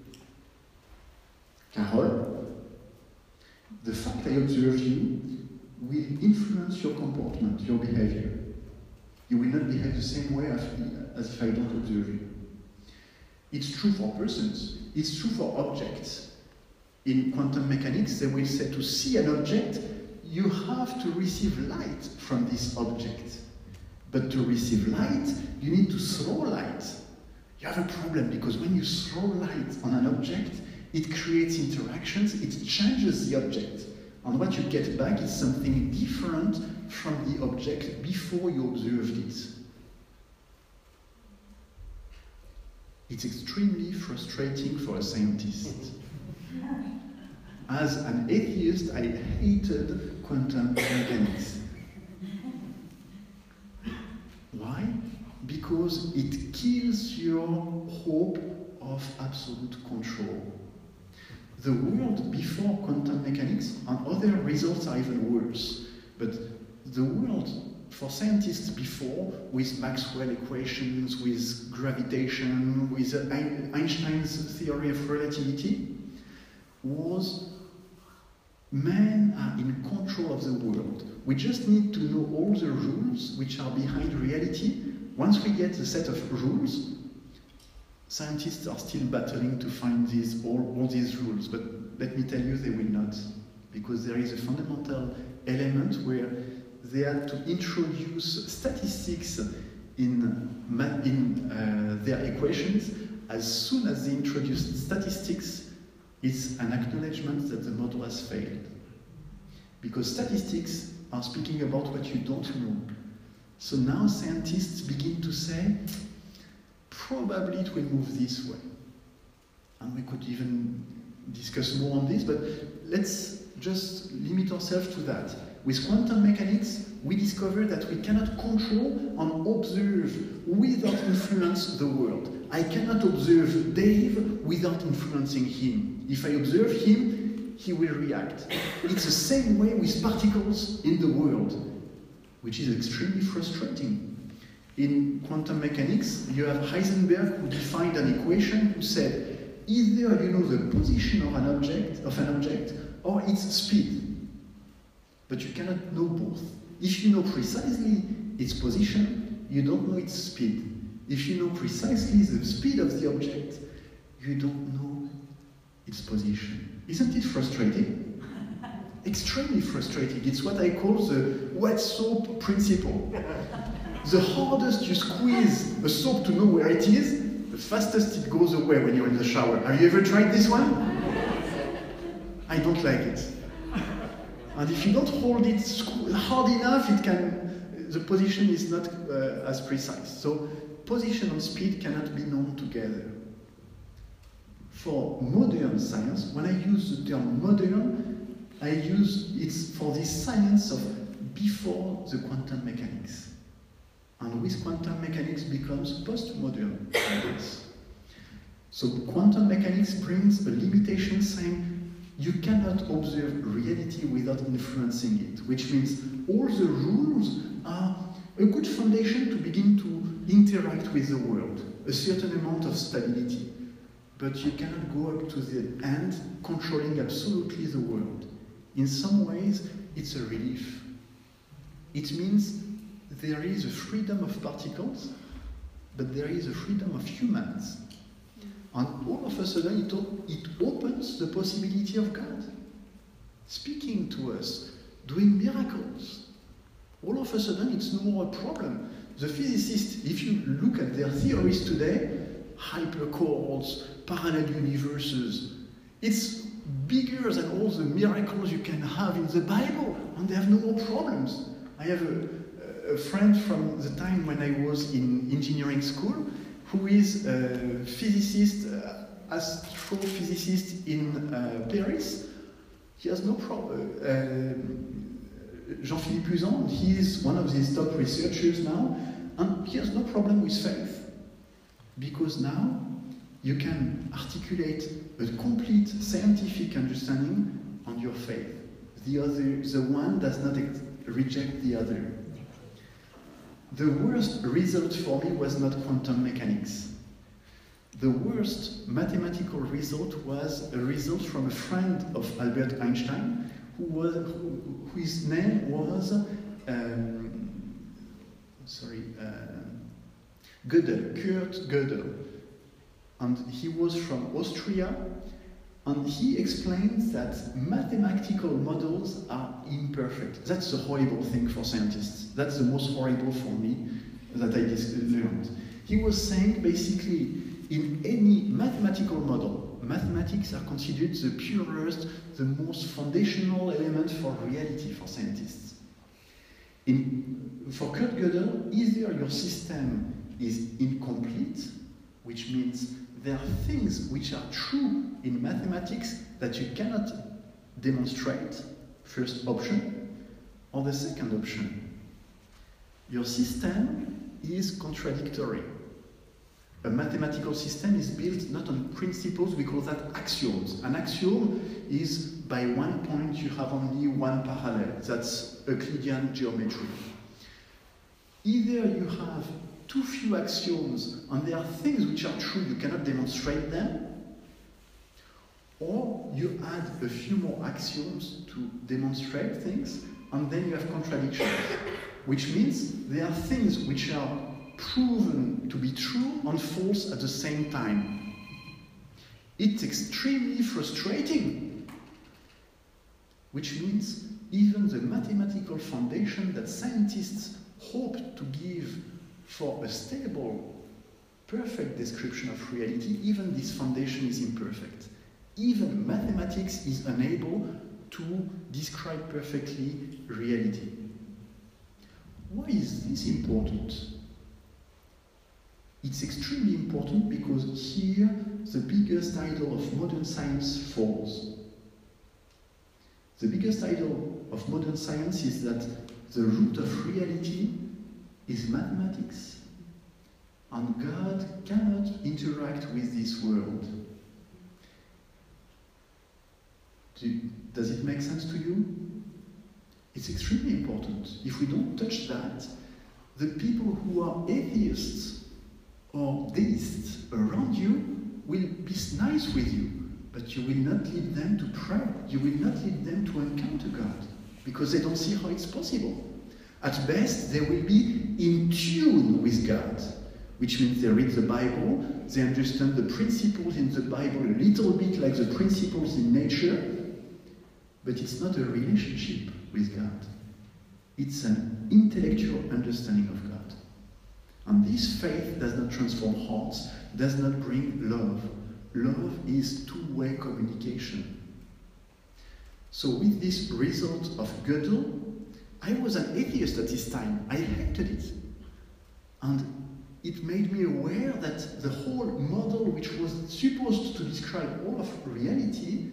Carol. The fact I observe you will influence your comportment, your behavior. You will not behave the same way as, as if I don't observe you. It's true for persons, it's true for objects. In quantum mechanics, they will say to see an object, you have to receive light from this object. But to receive light, you need to throw light. You have a problem because when you throw light on an object, it creates interactions, it changes the object. And what you get back is something different from the object before you observed it. It's extremely frustrating for a scientist. As an atheist, I hated quantum mechanics. Why? Because it kills your hope of absolute control. The world before quantum mechanics and other results are even worse. But the world for scientists before, with Maxwell equations, with gravitation, with Einstein's theory of relativity, was men are in control of the world. We just need to know all the rules which are behind reality. Once we get the set of rules, scientists are still battling to find these, all, all these rules, but let me tell you, they will not, because there is a fundamental element where they had to introduce statistics in, in uh, their equations. As soon as they introduced statistics, it's an acknowledgement that the model has failed. Because statistics are speaking about what you don't know. So now scientists begin to say, probably it will move this way. And we could even discuss more on this, but let's just limit ourselves to that. With quantum mechanics, we discover that we cannot control and observe without influence the world. I cannot observe Dave without influencing him. If I observe him, he will react. It's the same way with particles in the world, which is extremely frustrating. In quantum mechanics, you have Heisenberg who defined an equation who said, either you know the position of an object, of an object or its speed, but you cannot know both. If you know precisely its position, you don't know its speed. If you know precisely the speed of the object, you don't know its position. Isn't it frustrating? Extremely frustrating. It's what I call the wet soap principle. The hardest you squeeze a soap to know where it is, the fastest it goes away when you're in the shower. Have you ever tried this one? I don't like it. And if you don't hold it hard enough, it can, the position is not uh, as precise. So position and speed cannot be known together. For modern science, when I use the term modern, I use it for the science of before the quantum mechanics. And with quantum mechanics becomes postmodern science. So quantum mechanics brings a limitation saying you cannot observe reality without influencing it, which means all the rules are a good foundation to begin to interact with the world, a certain amount of stability. But you cannot go up to the end controlling absolutely the world. In some ways, it's a relief. It means there is a freedom of particles, but there is a freedom of humans. And all of a sudden, it, op it opens the possibility of God speaking to us, doing miracles. All of a sudden, it's no more a problem. The physicists, if you look at their theories today, hyperchords, parallel universes, it's bigger than all the miracles you can have in the Bible, and they have no more problems. I have a, a friend from the time when I was in engineering school who is a physicist, uh, astrophysicist in uh, Paris. He has no problem. Uh, Jean-Philippe Uzan, he is one of these top researchers now, and he has no problem with faith. Because now you can articulate a complete scientific understanding on your faith. The other, the one does not reject the other. The worst result for me was not quantum mechanics. The worst mathematical result was a result from a friend of Albert Einstein, who was, who, whose name was, um, sorry, uh, Gödel, Kurt Gödel. And he was from Austria, and he explains that mathematical models are imperfect. That's a horrible thing for scientists. That's the most horrible for me that I learned. He was saying basically, in any mathematical model, mathematics are considered the purest, the most foundational element for reality for scientists. In, for Kurt Gödel, either your system is incomplete, which means there are things which are true in mathematics that you cannot demonstrate, first option, or the second option. Your system is contradictory. A mathematical system is built not on principles, we call that axioms. An axiom is by one point you have only one parallel. That's Euclidean geometry. Either you have too few axioms and there are things which are true, you cannot demonstrate them, or you add a few more axioms to demonstrate things and then you have contradictions, which means there are things which are proven to be true and false at the same time. It's extremely frustrating, which means even the mathematical foundation that scientists hope to give for a stable, perfect description of reality, even this foundation is imperfect. Even mathematics is unable to describe perfectly reality. Why is this important? It's extremely important because here the biggest idol of modern science falls. The biggest idol of modern science is that the root of reality is mathematics, and God cannot interact with this world. Do you, does it make sense to you? It's extremely important. If we don't touch that, the people who are atheists or deists around you will be nice with you, but you will not lead them to pray. You will not lead them to encounter God, because they don't see how it's possible. At best, they will be in tune with God, which means they read the Bible, they understand the principles in the Bible a little bit like the principles in nature, but it's not a relationship with God. It's an intellectual understanding of God. And this faith does not transform hearts, does not bring love. Love is two-way communication. So with this result of Gödel, I was an atheist at this time. I hated it. And it made me aware that the whole model, which was supposed to describe all of reality,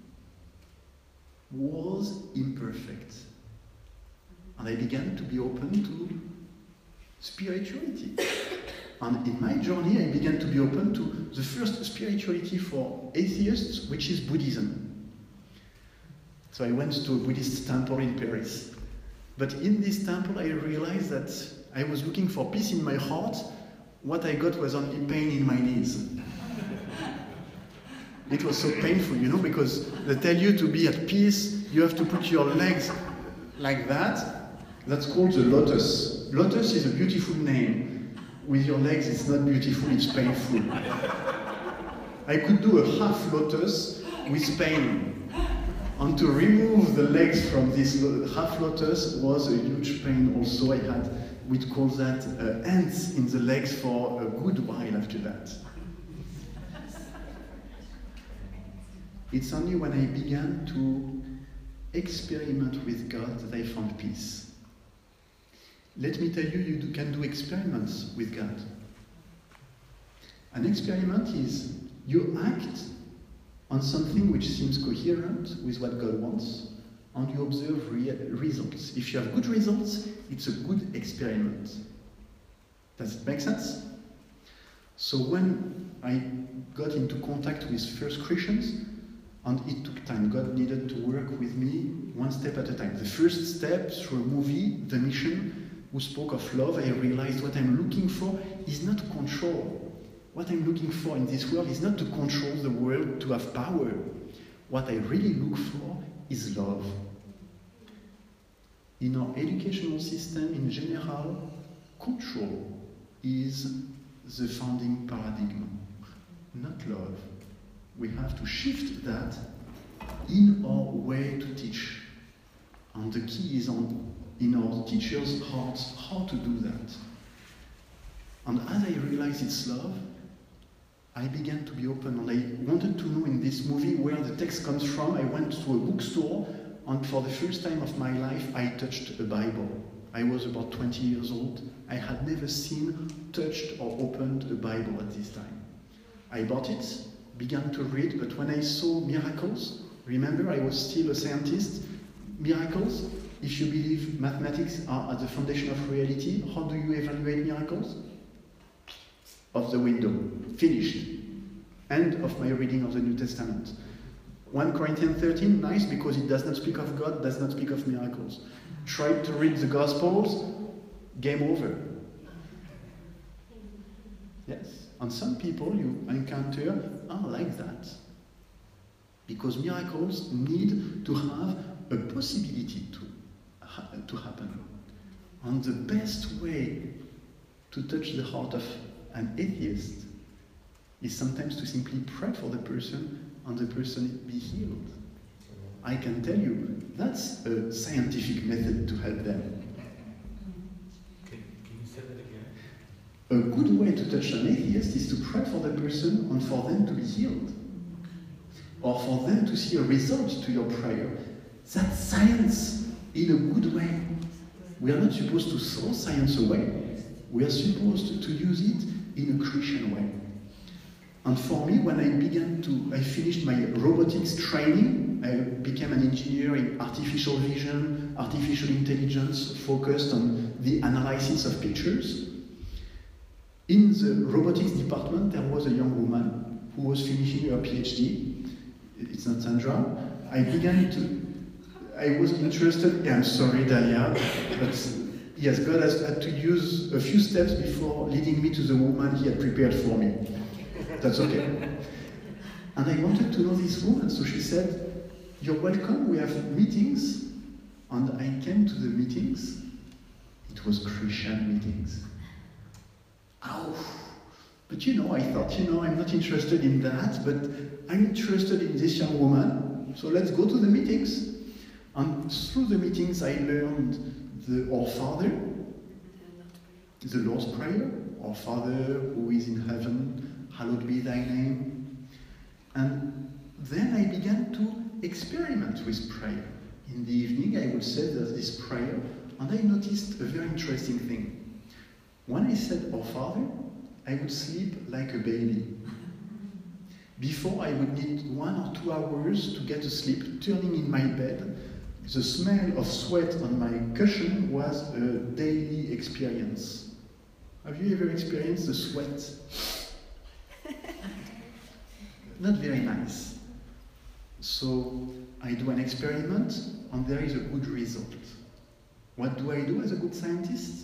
was imperfect. And I began to be open to spirituality. And in my journey, I began to be open to the first spirituality for atheists, which is Buddhism. So I went to a Buddhist temple in Paris. But in this temple, I realized that I was looking for peace in my heart. What I got was only pain in my knees. It was so painful, you know, because they tell you to be at peace, you have to put your legs like that. That's called the lotus. Lotus is a beautiful name. With your legs, it's not beautiful, it's painful. I could do a half lotus with pain. And to remove the legs from this half lotus was a huge pain also. I had, we'd call that uh, ants in the legs for a good while after that. It's only when I began to experiment with God that I found peace. Let me tell you, you can do experiments with God. An experiment is you act on something which seems coherent with what God wants, and you observe re results. If you have good results, it's a good experiment. Does it make sense? So when I got into contact with first Christians, and it took time, God needed to work with me one step at a time. The first step, through a movie, The Mission, who spoke of love, I realized what I'm looking for is not control. What I'm looking for in this world is not to control the world, to have power. What I really look for is love. In our educational system in general, control is the founding paradigm, not love. We have to shift that in our way to teach. And the key is on in our teachers' hearts how to do that. And as I realized it's love, I began to be open, and I wanted to know in this movie where the text comes from. I went to a bookstore, and for the first time of my life, I touched a Bible. I was about twenty years old. I had never seen, touched, or opened a Bible at this time. I bought it, began to read, but when I saw miracles, remember I was still a scientist, miracles, if you believe mathematics are at the foundation of reality, how do you evaluate miracles? Of the window. Finished. End of my reading of the New Testament. First Corinthians thirteen, nice, because it does not speak of God, does not speak of miracles. Try to read the Gospels, game over. Yes. And some people you encounter are like that. Because miracles need to have a possibility to to happen. And the best way to touch the heart of an atheist is sometimes to simply pray for the person and the person be healed. I can tell you, that's a scientific method to help them. Can, can you say that again? A good way to touch an atheist is to pray for the person and for them to be healed. Or for them to see a result to your prayer. That's science in a good way. We are not supposed to throw science away. We are supposed to use it in a Christian way. And for me, when I began to, I finished my robotics training, I became an engineer in artificial vision, artificial intelligence, focused on the analysis of pictures. In the robotics department, there was a young woman who was finishing her PhD. It's not Sandra. I began to, I was interested, I'm sorry, Dahlia, but yes, God has had to use a few steps before leading me to the woman he had prepared for me. That's okay. And I wanted to know this woman, so she said, "You're welcome, we have meetings." And I came to the meetings. It was Christian meetings. Ow! But you know, I thought, you know, I'm not interested in that, but I'm interested in this young woman, so let's go to the meetings. And through the meetings, I learned the Our Father, the Lord's Prayer, Our Father who is in heaven, hallowed be thy name. And then I began to experiment with prayer. In the evening, I would say that this prayer, and I noticed a very interesting thing. When I said Our Father, I would sleep like a baby. Before, I would need one or two hours to get to sleep, turning in my bed. The smell of sweat on my cushion was a daily experience. Have you ever experienced the sweat? Not very nice. So I do an experiment, and there is a good result. What do I do as a good scientist?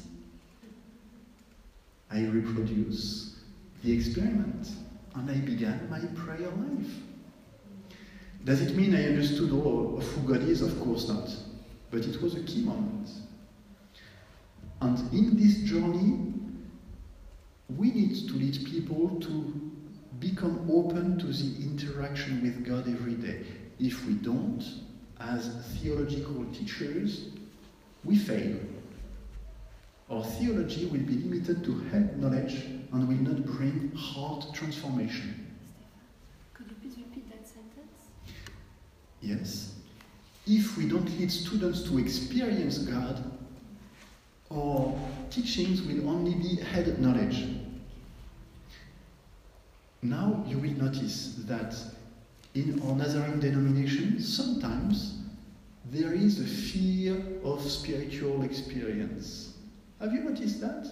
I reproduce the experiment, and I began my prayer life. Does it mean I understood all of who God is? Of course not. But it was a key moment. And in this journey, we need to lead people to become open to the interaction with God every day. If we don't, as theological teachers, we fail. Our theology will be limited to head knowledge and will not bring heart transformation. Could you please repeat that sentence? Yes. If we don't lead students to experience God, our teachings will only be head knowledge. Now you will notice that in our Nazarene denomination, sometimes there is a fear of spiritual experience. Have you noticed that?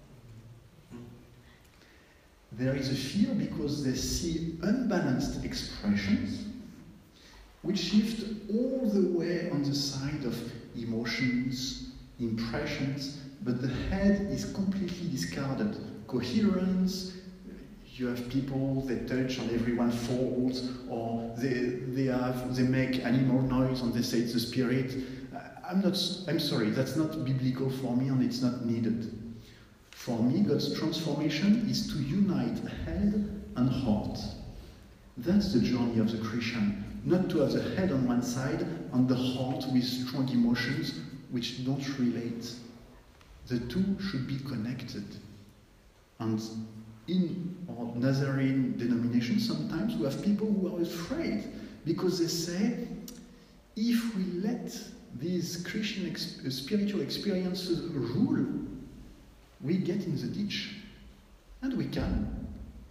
There is a fear because they see unbalanced expressions which shift all the way on the side of emotions, impressions, but the head is completely discarded. Coherence, you have people that touch and everyone falls, or they, they, have, they make animal noise and they say it's the spirit. I'm, not, I'm sorry, that's not biblical for me and it's not needed. For me, God's transformation is to unite head and heart. That's the journey of the Christian. Not to have the head on one side and the heart with strong emotions which don't relate. The two should be connected. And in our Nazarene denomination, sometimes we have people who are afraid because they say, if we let these Christian ex spiritual experiences rule, we get in the ditch. And we can.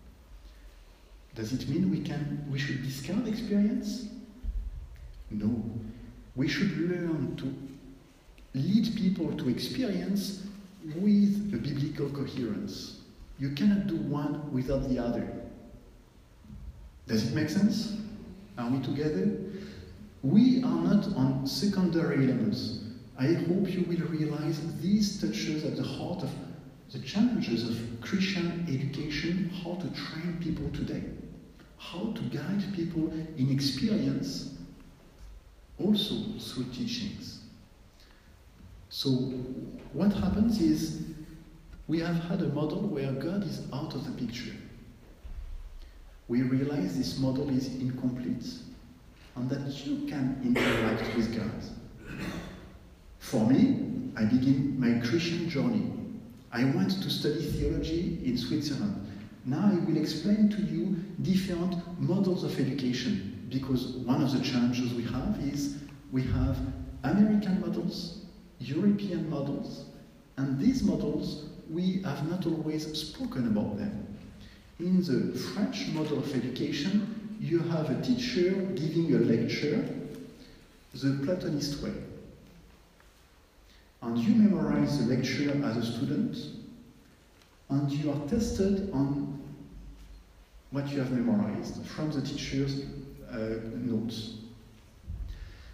Does it mean we can, we should discard experience? No. We should learn to lead people to experience with a biblical coherence. You cannot do one without the other. Does it make sense? Are we together? We are not on secondary levels. I hope you will realize these touches at the heart of the challenges of Christian education, how to train people today, how to guide people in experience, also through teachings. So what happens is, we have had a model where God is out of the picture. We realize this model is incomplete and that you can interact with God. For me, I begin my Christian journey. I went to study theology in Switzerland. Now I will explain to you different models of education, because one of the challenges we have is we have American models, European models, and these models we have not always spoken about them. In the French model of education, you have a teacher giving a lecture the Platonist way. And you memorize the lecture as a student, and you are tested on what you have memorized from the teacher's uh, notes.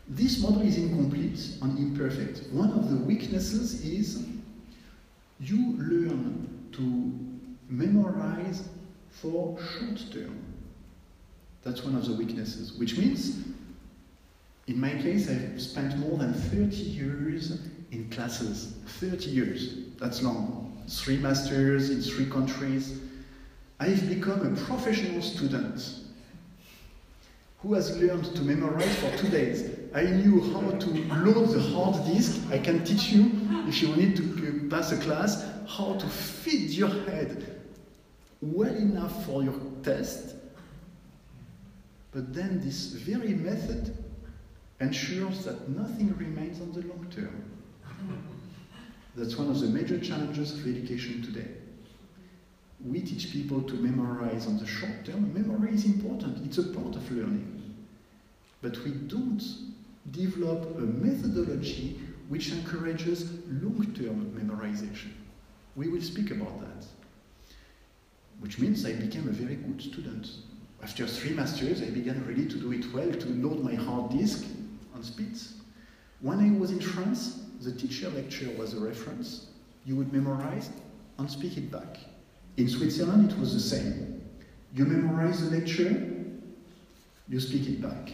This model is incomplete and imperfect. One of the weaknesses is you learn to memorize for short term. That's one of the weaknesses, which means, in my case, I've spent more than thirty years in classes. thirty years, that's long. Three masters in three countries. I've become a professional student who has learned to memorize for two days. I knew how to load the hard disk. I can teach you, if you need to pass a class, how to feed your head well enough for your test. But then this very method ensures that nothing remains on the long term. That's one of the major challenges of education today. We teach people to memorize on the short term. Memory is important, it's a part of learning. But we don't develop a methodology which encourages long-term memorization. We will speak about that. Which means I became a very good student. After three masters, I began really to do it well, to load my hard disk on speeds. When I was in France, the teacher lecture was a reference. You would memorize and speak it back. In Switzerland, it was the same. You memorize the lecture, you speak it back.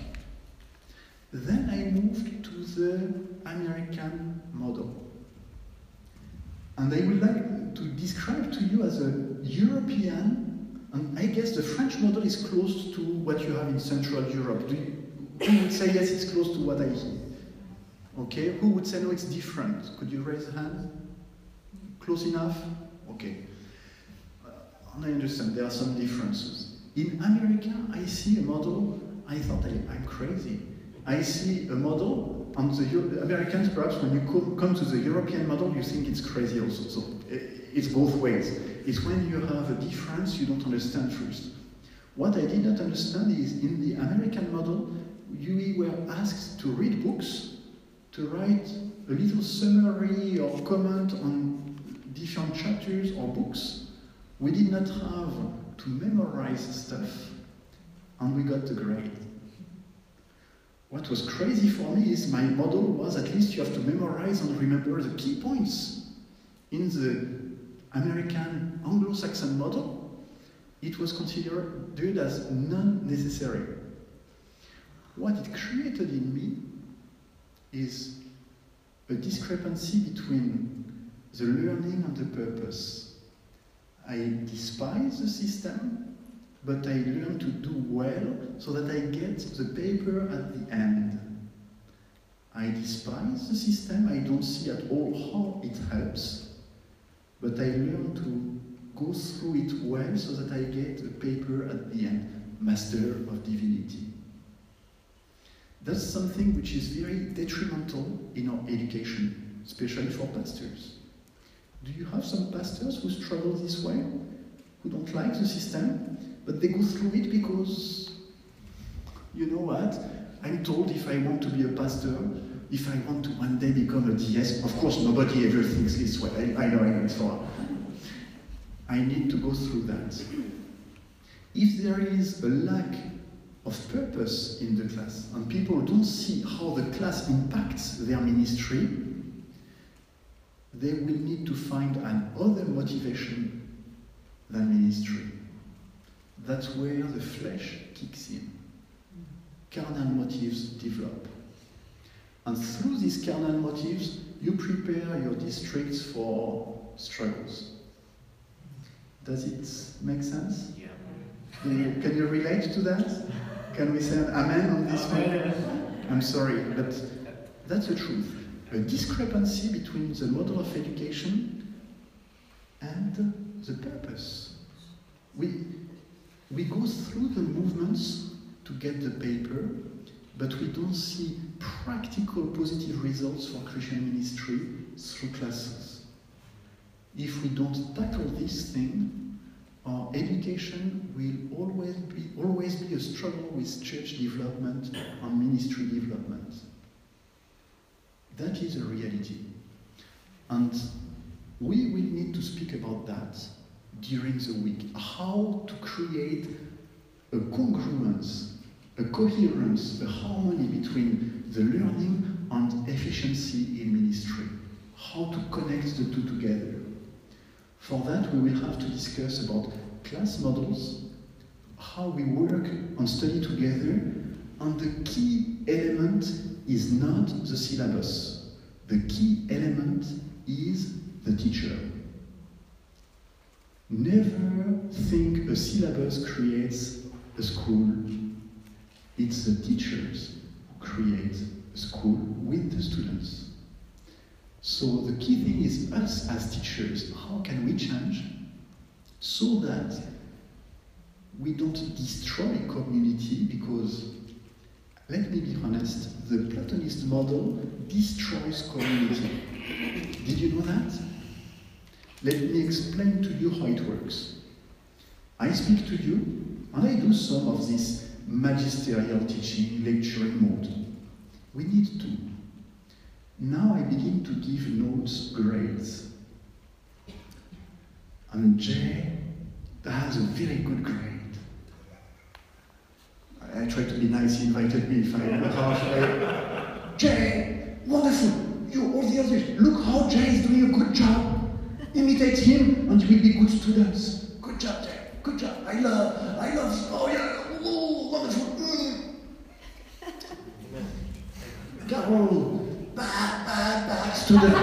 Then I moved to the American model. And I would like to describe to you as a European, and I guess the French model is close to what you have in Central Europe. Do you, who would say yes, it's close to what I hear? Okay, who would say no, it's different? Could you raise a hand? Close enough? Okay. Uh, and I understand there are some differences. In America, I see a model, I thought I, I'm crazy. I see a model, and the Euro Americans, perhaps when you co come to the European model, you think it's crazy also. So it's both ways. It's when you have a difference you don't understand first. What I did not understand is in the American model, you were asked to read books, to write a little summary or comment on different chapters or books. We did not have to memorize stuff, and we got the grade. What was crazy for me is my model was at least you have to memorize and remember the key points. In the American Anglo-Saxon model, it was considered as non-necessary. What it created in me is a discrepancy between the learning and the purpose. I despise the system, but I learn to do well so that I get the paper at the end. I despise the system, I don't see at all how it helps, but I learn to go through it well so that I get a paper at the end, Master of Divinity. That's something which is very detrimental in our education, especially for pastors. Do you have some pastors who struggle this way, who don't like the system, but they go through it because, you know what, I'm told if I want to be a pastor, if I want to one day become a D S, of course nobody ever thinks this way, I, I know, I know it's for, I need to go through that. If there is a lack of purpose in the class, and people don't see how the class impacts their ministry, they will need to find another motivation than ministry. That's where the flesh kicks in. Carnal motives develop. And through these carnal motives, you prepare your districts for struggles. Does it make sense? Yeah. Can you, can you relate to that? Can we say an amen on this one? I'm sorry, but that's the truth. A discrepancy between the model of education and the purpose. We, we go through the movements to get the paper, but we don't see practical positive results for Christian ministry through classes. If we don't tackle this thing, our education will always be, always be a struggle with church development and ministry development. That is a reality. And we will need to speak about that during the week. How to create a congruence a coherence, a harmony between the learning and efficiency in ministry. How to connect the two together. For that, we will have to discuss about class models, how we work and study together, and the key element is not the syllabus. The key element is the teacher. Never think a syllabus creates a school. It's the teachers who create a school with the students. So the key thing is us as teachers, how can we change so that we don't destroy community, because, let me be honest, the Platonist model destroys community. Did you know that? Let me explain to you how it works. I speak to you, and I do some of this magisterial teaching, lecturing mode. We need to. Now I begin to give notes, grades. And Jay has a very good grade. I tried to be nice, he invited me if I were harsh. Jay, wonderful! You, all the others, look how Jay is doing a good job. Imitate him and you will be good students. Good job, Jay. Good job. I love, I love, oh yeah, oh, wonderful. Mm. Carol, bad, bad, bad student.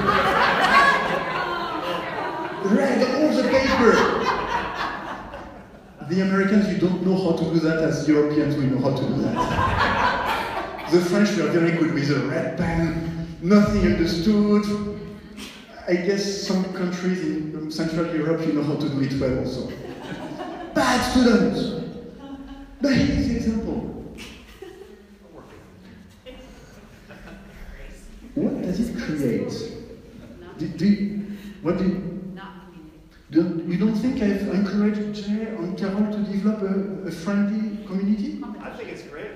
Read all the paper. The Americans, you don't know how to do that. As Europeans, we know how to do that. The French were very good with a red pen, nothing understood. I guess some countries in Central Europe, you know how to do it well also. Bad students! But here's the example. What does it create? Do, do you, what do you, do, you don't think I've encouraged Jay and Carol to develop a, a friendly community? I think it's great.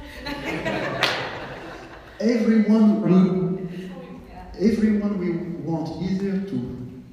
Everyone will, everyone will want either to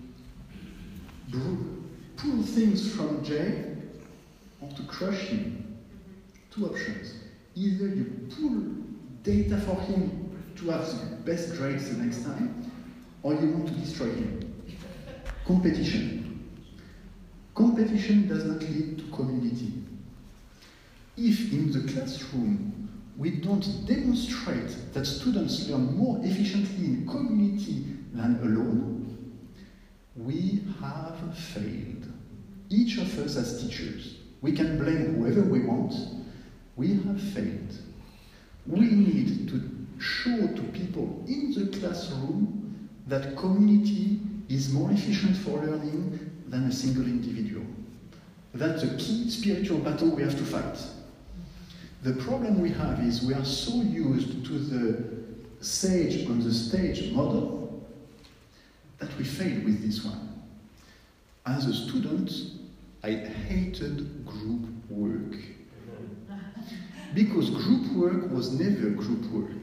pull things from Jay or to crush him. Two options. Either you pull data for him to have the best grades the next time, or you want to destroy him. Competition. Competition does not lead to community. If in the classroom we don't demonstrate that students learn more efficiently in community than alone, we have failed. Each of us as teachers, we can blame whoever we want, we have failed. We need to show to people in the classroom that community is more efficient for learning than a single individual. That's the key spiritual battle we have to fight. The problem we have is we are so used to the sage on the stage model that we fail with this one. As a student, I hated group work. Because group work was never group work.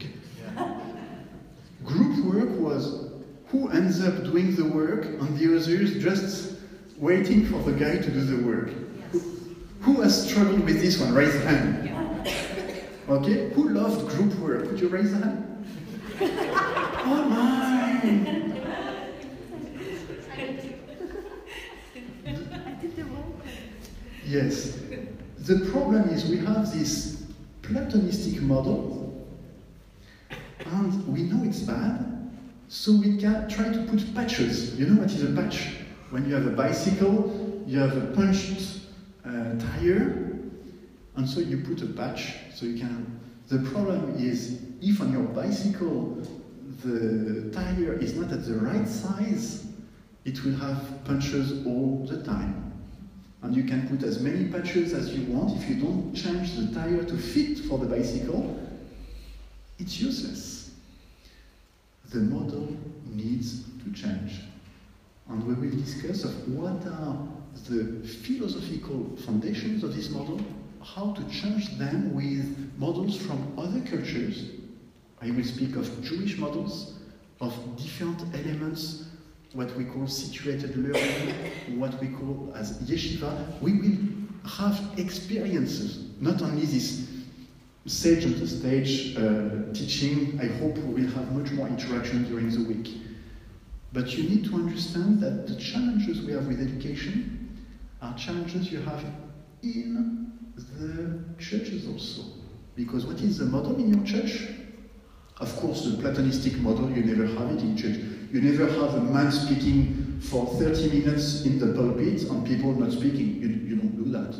Group work was who ends up doing the work and the others just waiting for the guy to do the work. Who, who has struggled with this one? Raise the hand. Okay? Who loved group work? Could you raise the hand? Oh my! Yes. The problem is we have this Platonistic model, and we know it's bad, so we can try to put patches. You know what is a patch? When you have a bicycle, you have a punched uh, tire, and so you put a patch, so you can... The problem is, if on your bicycle the tire is not at the right size, it will have punches all the time. And you can put as many patches as you want. If you don't change the tire to fit for the bicycle, it's useless. The model needs to change. And we will discuss of what are the philosophical foundations of this model, how to change them with models from other cultures. I will speak of Jewish models, of different elements, what we call situated learning, what we call as yeshiva. We will have experiences, not only this Sage on the stage uh, teaching. I hope we will have much more interaction during the week. But you need to understand that the challenges we have with education are challenges you have in the churches also. Because what is the model in your church? Of course, the Platonistic model, you never have it in church. You never have a man speaking for thirty minutes in the pulpit and people not speaking. You, you don't do that.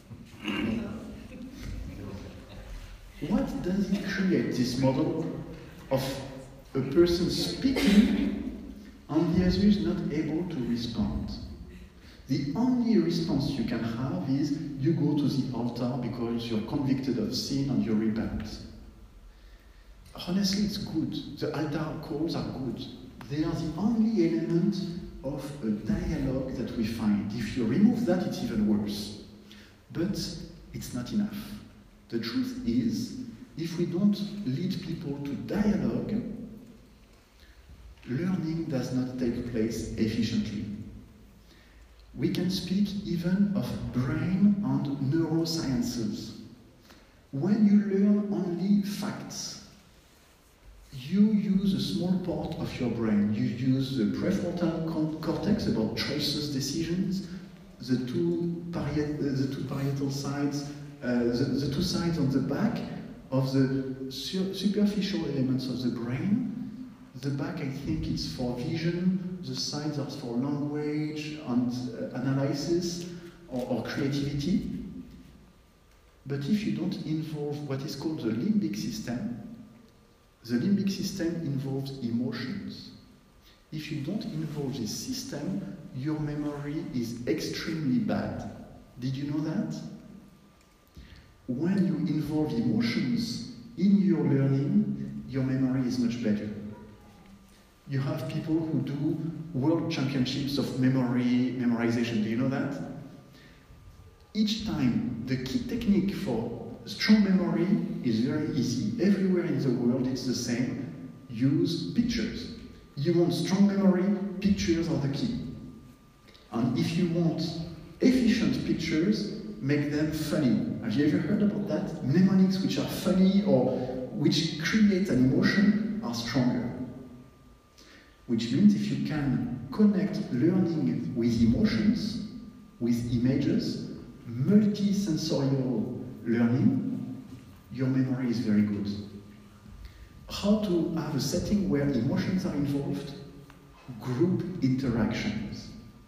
What does it create, this model of a person speaking and the other is not able to respond? The only response you can have is you go to the altar because you're convicted of sin and you repent. Honestly, it's good. The altar calls are good. They are the only element of a dialogue that we find. If you remove that, it's even worse. But it's not enough. The truth is, if we don't lead people to dialogue, learning does not take place efficiently. We can speak even of brain and neurosciences. When you learn only facts, you use a small part of your brain. You use the prefrontal cortex about choices, decisions, the two, pariet the two parietal sides, uh, the, the two sides on the back of the su superficial elements of the brain. The back, I think, is for vision, the sides are for language and uh, analysis or, or creativity. But if you don't involve what is called the limbic system, the limbic system involves emotions. If you don't involve this system, your memory is extremely bad. Did you know that? When you involve emotions in your learning, your memory is much better. You have people who do world championships of memory, memorization. Do you know that? Each time, the key technique for strong memory is very easy. Everywhere in the world it's the same. Use pictures. You want strong memory, pictures are the key. And if you want efficient pictures, make them funny. Have you ever heard about that? Mnemonics which are funny or which create an emotion are stronger. Which means if you can connect learning with emotions, with images, multi-sensorial learning, your memory is very good. How to have a setting where emotions are involved? Group interactions.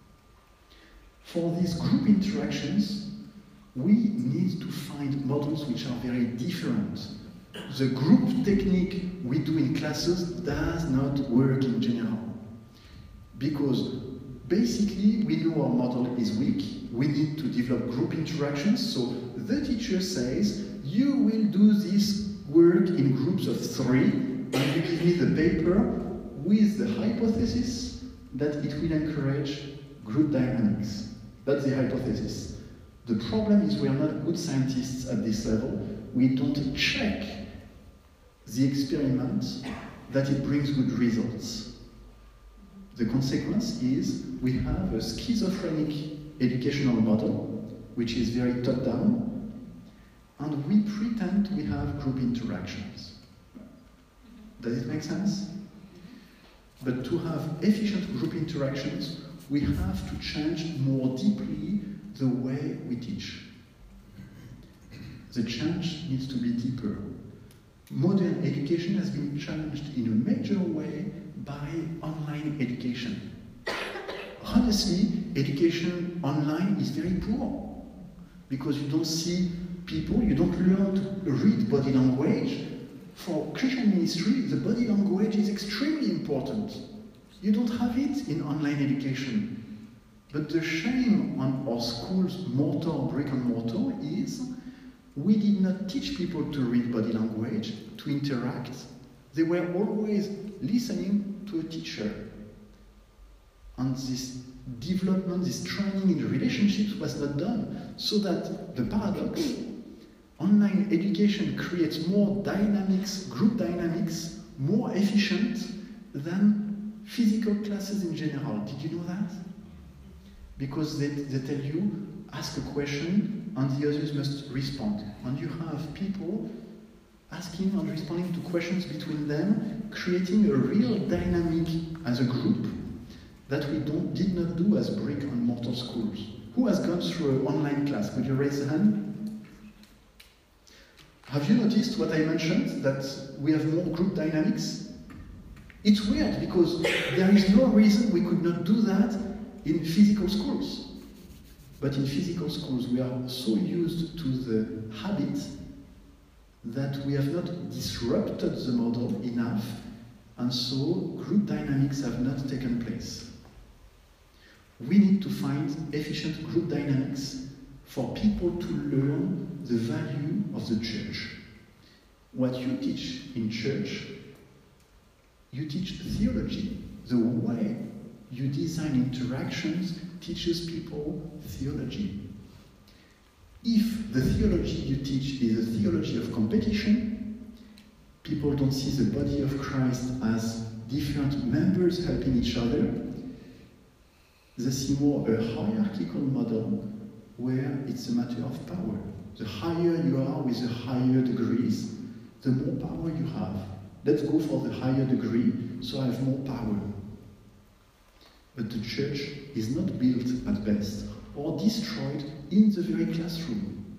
For these group interactions, we need to find models which are very different. The group technique we do in classes does not work in general. Because basically we know our model is weak. We need to develop group interactions. So the teacher says, you will do this work in groups of three, and you give me the paper with the hypothesis that it will encourage group dynamics. That's the hypothesis. The problem is we are not good scientists at this level. We don't check the experiment that it brings good results. The consequence is we have a schizophrenic educational model, which is very top-down, and we pretend we have group interactions. Does it make sense? But to have efficient group interactions, we have to change more deeply the way we teach. The change needs to be deeper. Modern education has been challenged in a major way by online education. Honestly, education online is very poor because you don't see people, you don't learn to read body language. For Christian ministry, the body language is extremely important. You don't have it in online education. But the shame on our schools, mortar, brick and mortar, is we did not teach people to read body language, to interact. They were always listening to a teacher. And this development, this training in relationships was not done. So that the paradox, online education creates more dynamics, group dynamics, more efficient than physical classes in general. Did you know that? Because they, they tell you, ask a question, and the others must respond. And you have people asking and responding to questions between them, creating a real dynamic as a group that we don't, did not do as brick and mortar schools. Who has gone through an online class? Could you raise a hand? Have you noticed what I mentioned, that we have more group dynamics? It's weird because there is no reason we could not do that in physical schools. But in physical schools, we are so used to the habit that we have not disrupted the model enough, and so group dynamics have not taken place. We need to find efficient group dynamics for people to learn the value of the church. What you teach in church, you teach theology. The way you design interactions teaches people theology. If the theology you teach is a theology of competition, people don't see the body of Christ as different members helping each other. They see more a hierarchical model where it's a matter of power. The higher you are with the higher degrees, the more power you have. Let's go for the higher degree, so I have more power. But the church is not built at best or destroyed in the very classroom.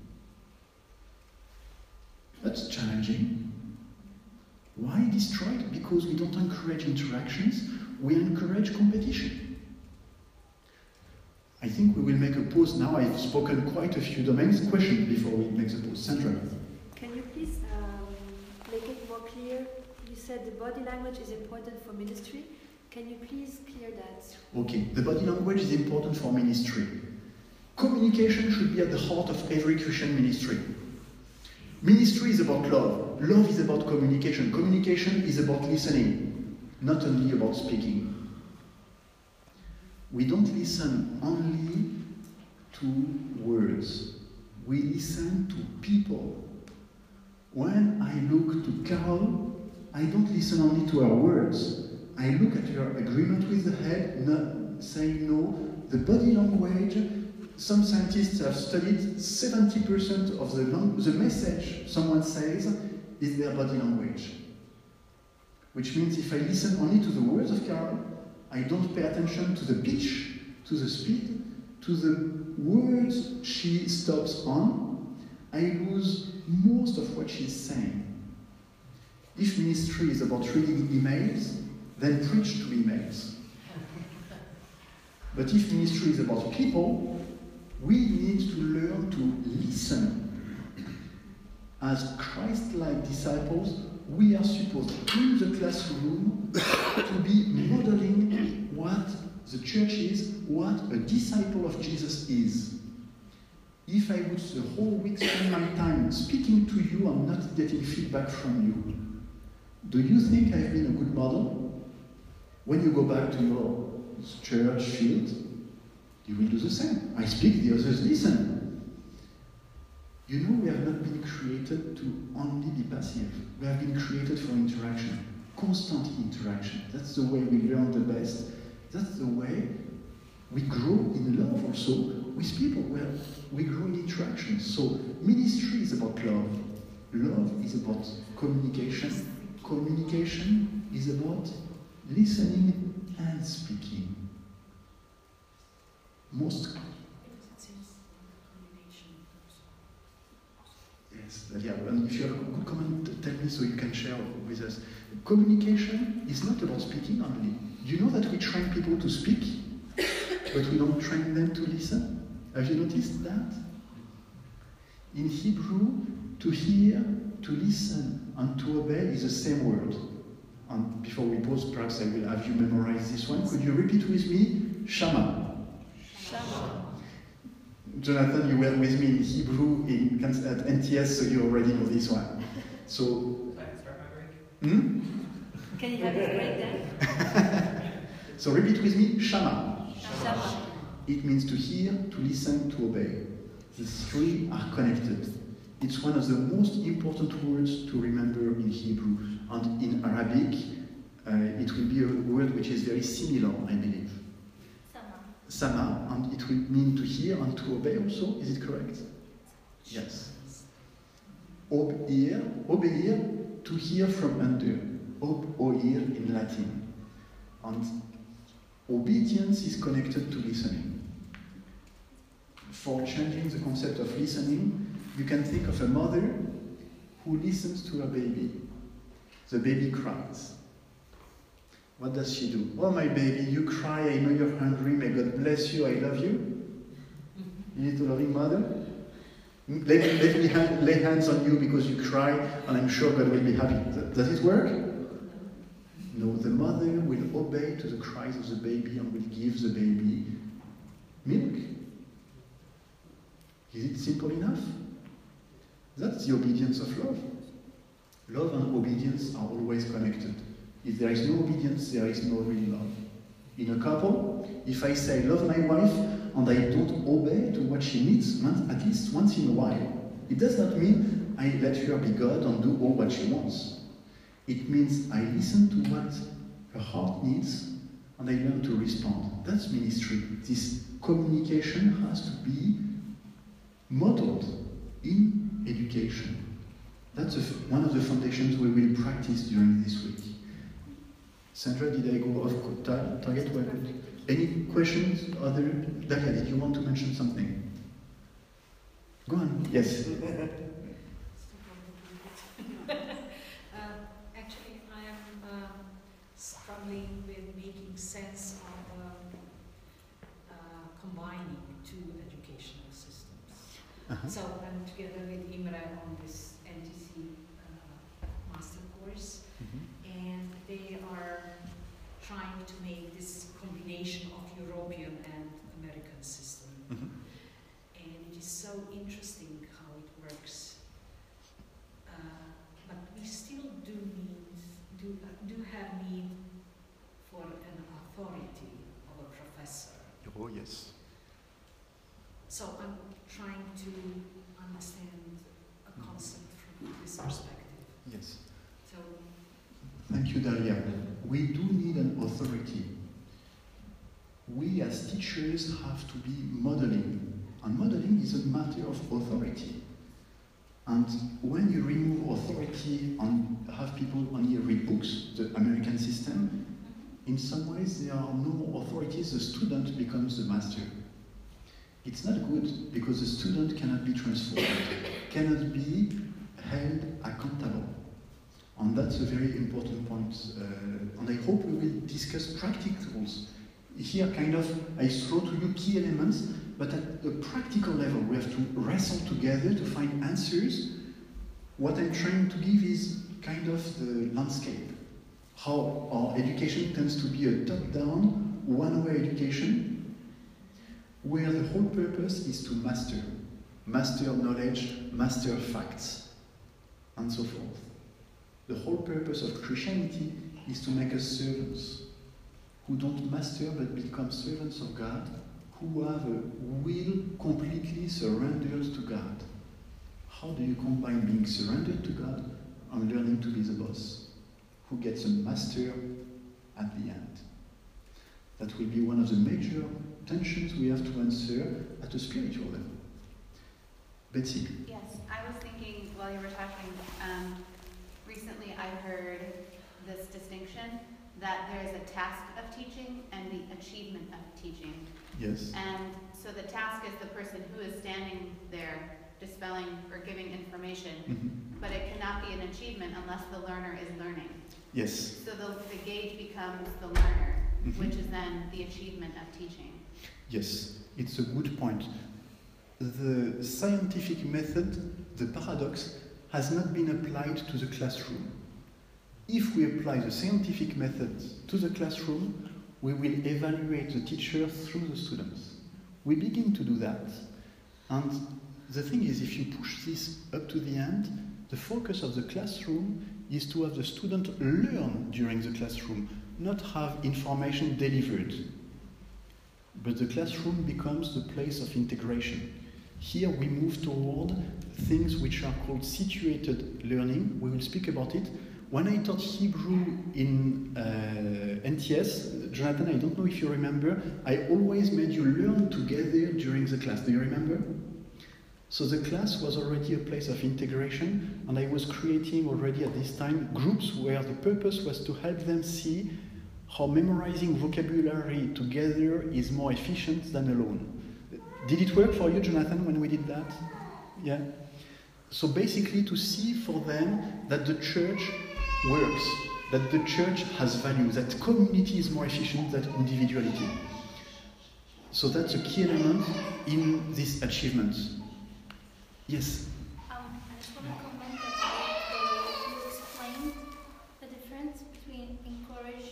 That's challenging. Why destroyed? Because we don't encourage interactions, we encourage competition. I think we will make a pause now. I've spoken quite a few domains. Question before we make the pause. Sandra. Can you please um, make it more clear? You said the body language is important for ministry. Can you please clear that? Okay, the body language is important for ministry. Communication should be at the heart of every Christian ministry. Ministry is about love. Love is about communication. Communication is about listening, not only about speaking. We don't listen only to words. We listen to people. When I look to Carol, I don't listen only to her words. I look at her agreement with the head, not saying no. The body language, some scientists have studied seventy percent of the, the message someone says is their body language. Which means if I listen only to the words of Carol, I don't pay attention to the pitch, to the speed, to the words she stops on, I lose most of what she's saying. If ministry is about reading emails, then preach to emails. But if ministry is about people, we need to learn to listen. As Christ-like disciples, we are supposed, in the classroom, to be modeling what the church is, what a disciple of Jesus is. If I would the whole week spend my time speaking to you and not getting feedback from you, do you think I've been a good model? When you go back to your church field, you will do the same. I speak, the others listen. You know, we have not been created to only be passive. We have been created for interaction, constant interaction. That's the way we learn the best. That's the way we grow in love also with people, where we grow in interaction. So ministry is about love. Love is about communication. Communication is about listening and speaking. Most Yes, yeah, and if you have a good comment, tell me so you can share with us. Communication is not about speaking only. You know that we train people to speak, but we don't train them to listen? Have you noticed that? In Hebrew, to hear, to listen, and to obey is the same word. And before we pause, perhaps I will have you memorize this one. Could you repeat with me? Shama. Shama. Jonathan, you were with me in Hebrew in, at N T S, so you already know this one. So, Can I start my break? hmm? Can you have a break then? So repeat with me, Shama. Shama. It means to hear, to listen, to obey. These three are connected. It's one of the most important words to remember in Hebrew. And in Arabic, uh, it will be a word which is very similar, I believe. Sama, and it will mean to hear and to obey also. Is it correct? Yes. ob-ear, obeir, to hear from under, ob-oir in Latin. And obedience is connected to listening. For changing the concept of listening, you can think of a mother who listens to her baby. The baby cries. What does she do? Oh, my baby, you cry, I know you're hungry, may God bless you, I love you. You need a loving mother? Let me, let me hand, lay hands on you because you cry, and I'm sure God will be happy. Does it work? No, the mother will obey to the cries of the baby and will give the baby milk. Is it simple enough? That's the obedience of love. Love and obedience are always connected. If there is no obedience, there is no real love. In a couple, if I say I love my wife and I don't obey to what she needs, at least once in a while, it does not mean I let her be God and do all what she wants. It means I listen to what her heart needs and I learn to respond. That's ministry. This communication has to be modeled in education. That's a, one of the foundations we will practice during this week. Sandra, did I go off tar target? Well, any questions? Other? Dalia, did you want to mention something? Go on. Yes. uh, actually, I am uh, struggling with making sense of um, uh, combining two educational systems. Uh-huh. So I'm together with Imre on this N T C uh, master course, mm-hmm. and they are trying to make this combination of European and American system. Mm-hmm. And it is so interesting how it works. Uh, but we still do need, do, uh, do have need for an authority of a professor. Oh, yes. So I'm trying to understand a concept from this perspective. Yes. So, thank you, Dalia. We do need an authority. We as teachers have to be modeling. And modeling is a matter of authority. And when you remove authority and have people only read books, the American system, in some ways there are no authorities, the student becomes the master. It's not good because the student cannot be transformed, cannot be held accountable. And that's a very important point. Uh, and I hope we will discuss practicals. Here, kind of, I throw to you key elements, but at the practical level, we have to wrestle together to find answers. What I'm trying to give is kind of the landscape. How our education tends to be a top-down, one-way education, where the whole purpose is to master. Master knowledge, master facts, and so forth. The whole purpose of Christianity is to make us servants, who don't master but become servants of God, who have a will completely surrendered to God. How do you combine being surrendered to God and learning to be the boss, who gets a master at the end? That will be one of the major tensions we have to answer at a spiritual level. Betsy? Yes, I was thinking while you were talking, um, recently I heard this distinction that there is a task of teaching and the achievement of teaching. Yes. And so the task is the person who is standing there dispelling or giving information, mm-hmm. but it cannot be an achievement unless the learner is learning. Yes. So the, the gauge becomes the learner, mm-hmm. which is then the achievement of teaching. Yes, it's a good point. The scientific method, the paradox, has not been applied to the classroom. If we apply the scientific method to the classroom, we will evaluate the teacher through the students. We begin to do that. And the thing is, if you push this up to the end, the focus of the classroom is to have the student learn during the classroom, not have information delivered. But the classroom becomes the place of integration. Here we move toward things which are called situated learning. We will speak about it. When I taught Hebrew in uh, N T S, Jonathan, I don't know if you remember, I always made you learn together during the class. Do you remember? So the class was already a place of integration, and I was creating already at this time groups where the purpose was to help them see how memorizing vocabulary together is more efficient than alone. Did it work for you, Jonathan, when we did that? Yeah? So basically to see for them that the church works, that the church has value, that community is more efficient than individuality. So that's a key element in this achievement. Yes? Um, I just want to comment about the way you explained the difference between encourage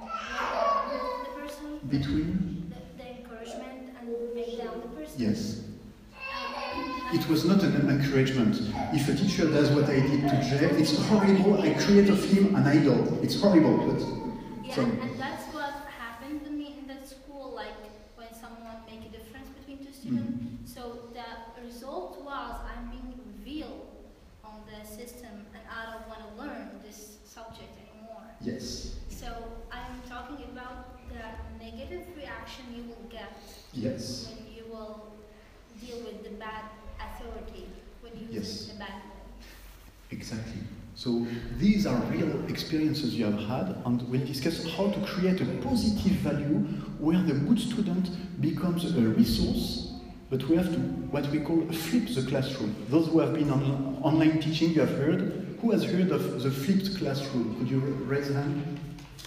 and the person. Between? The, the encouragement and make down the person. Yes. Um, It was not an encouragement. If a teacher does what I did to Jay, it's horrible. I create of him an idol. It's horrible, but... Yeah, so. and, and that's what happened to me in that school, like when someone make a difference between two students. Mm. So the result was I'm being revealed on the system and I don't want to learn this subject anymore. Yes. So I'm talking about the negative reaction you will get Yes. when you will deal with the bad authority, when you use Yes. it in a bad way. Exactly. So these are real experiences you have had, and we'll discuss how to create a positive value where the good student becomes a resource, but we have to, what we call, flip the classroom. Those who have been on online teaching, you have heard. Who has heard of the flipped classroom? Could you raise a hand?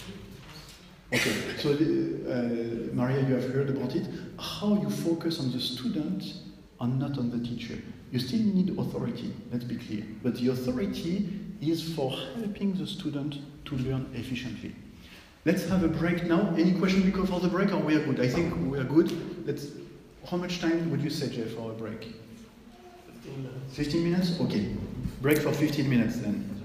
Okay, so uh, Maria, you have heard about it. How you focus on the student and not on the teacher. You still need authority, let's be clear. But the authority is for helping the student to learn efficiently. Let's have a break now. Any question before the break, or we are good? I think we are good. Let's. How much time would you say, Jeff, for a break? fifteen minutes. fifteen minutes? Okay. Break for fifteen minutes then.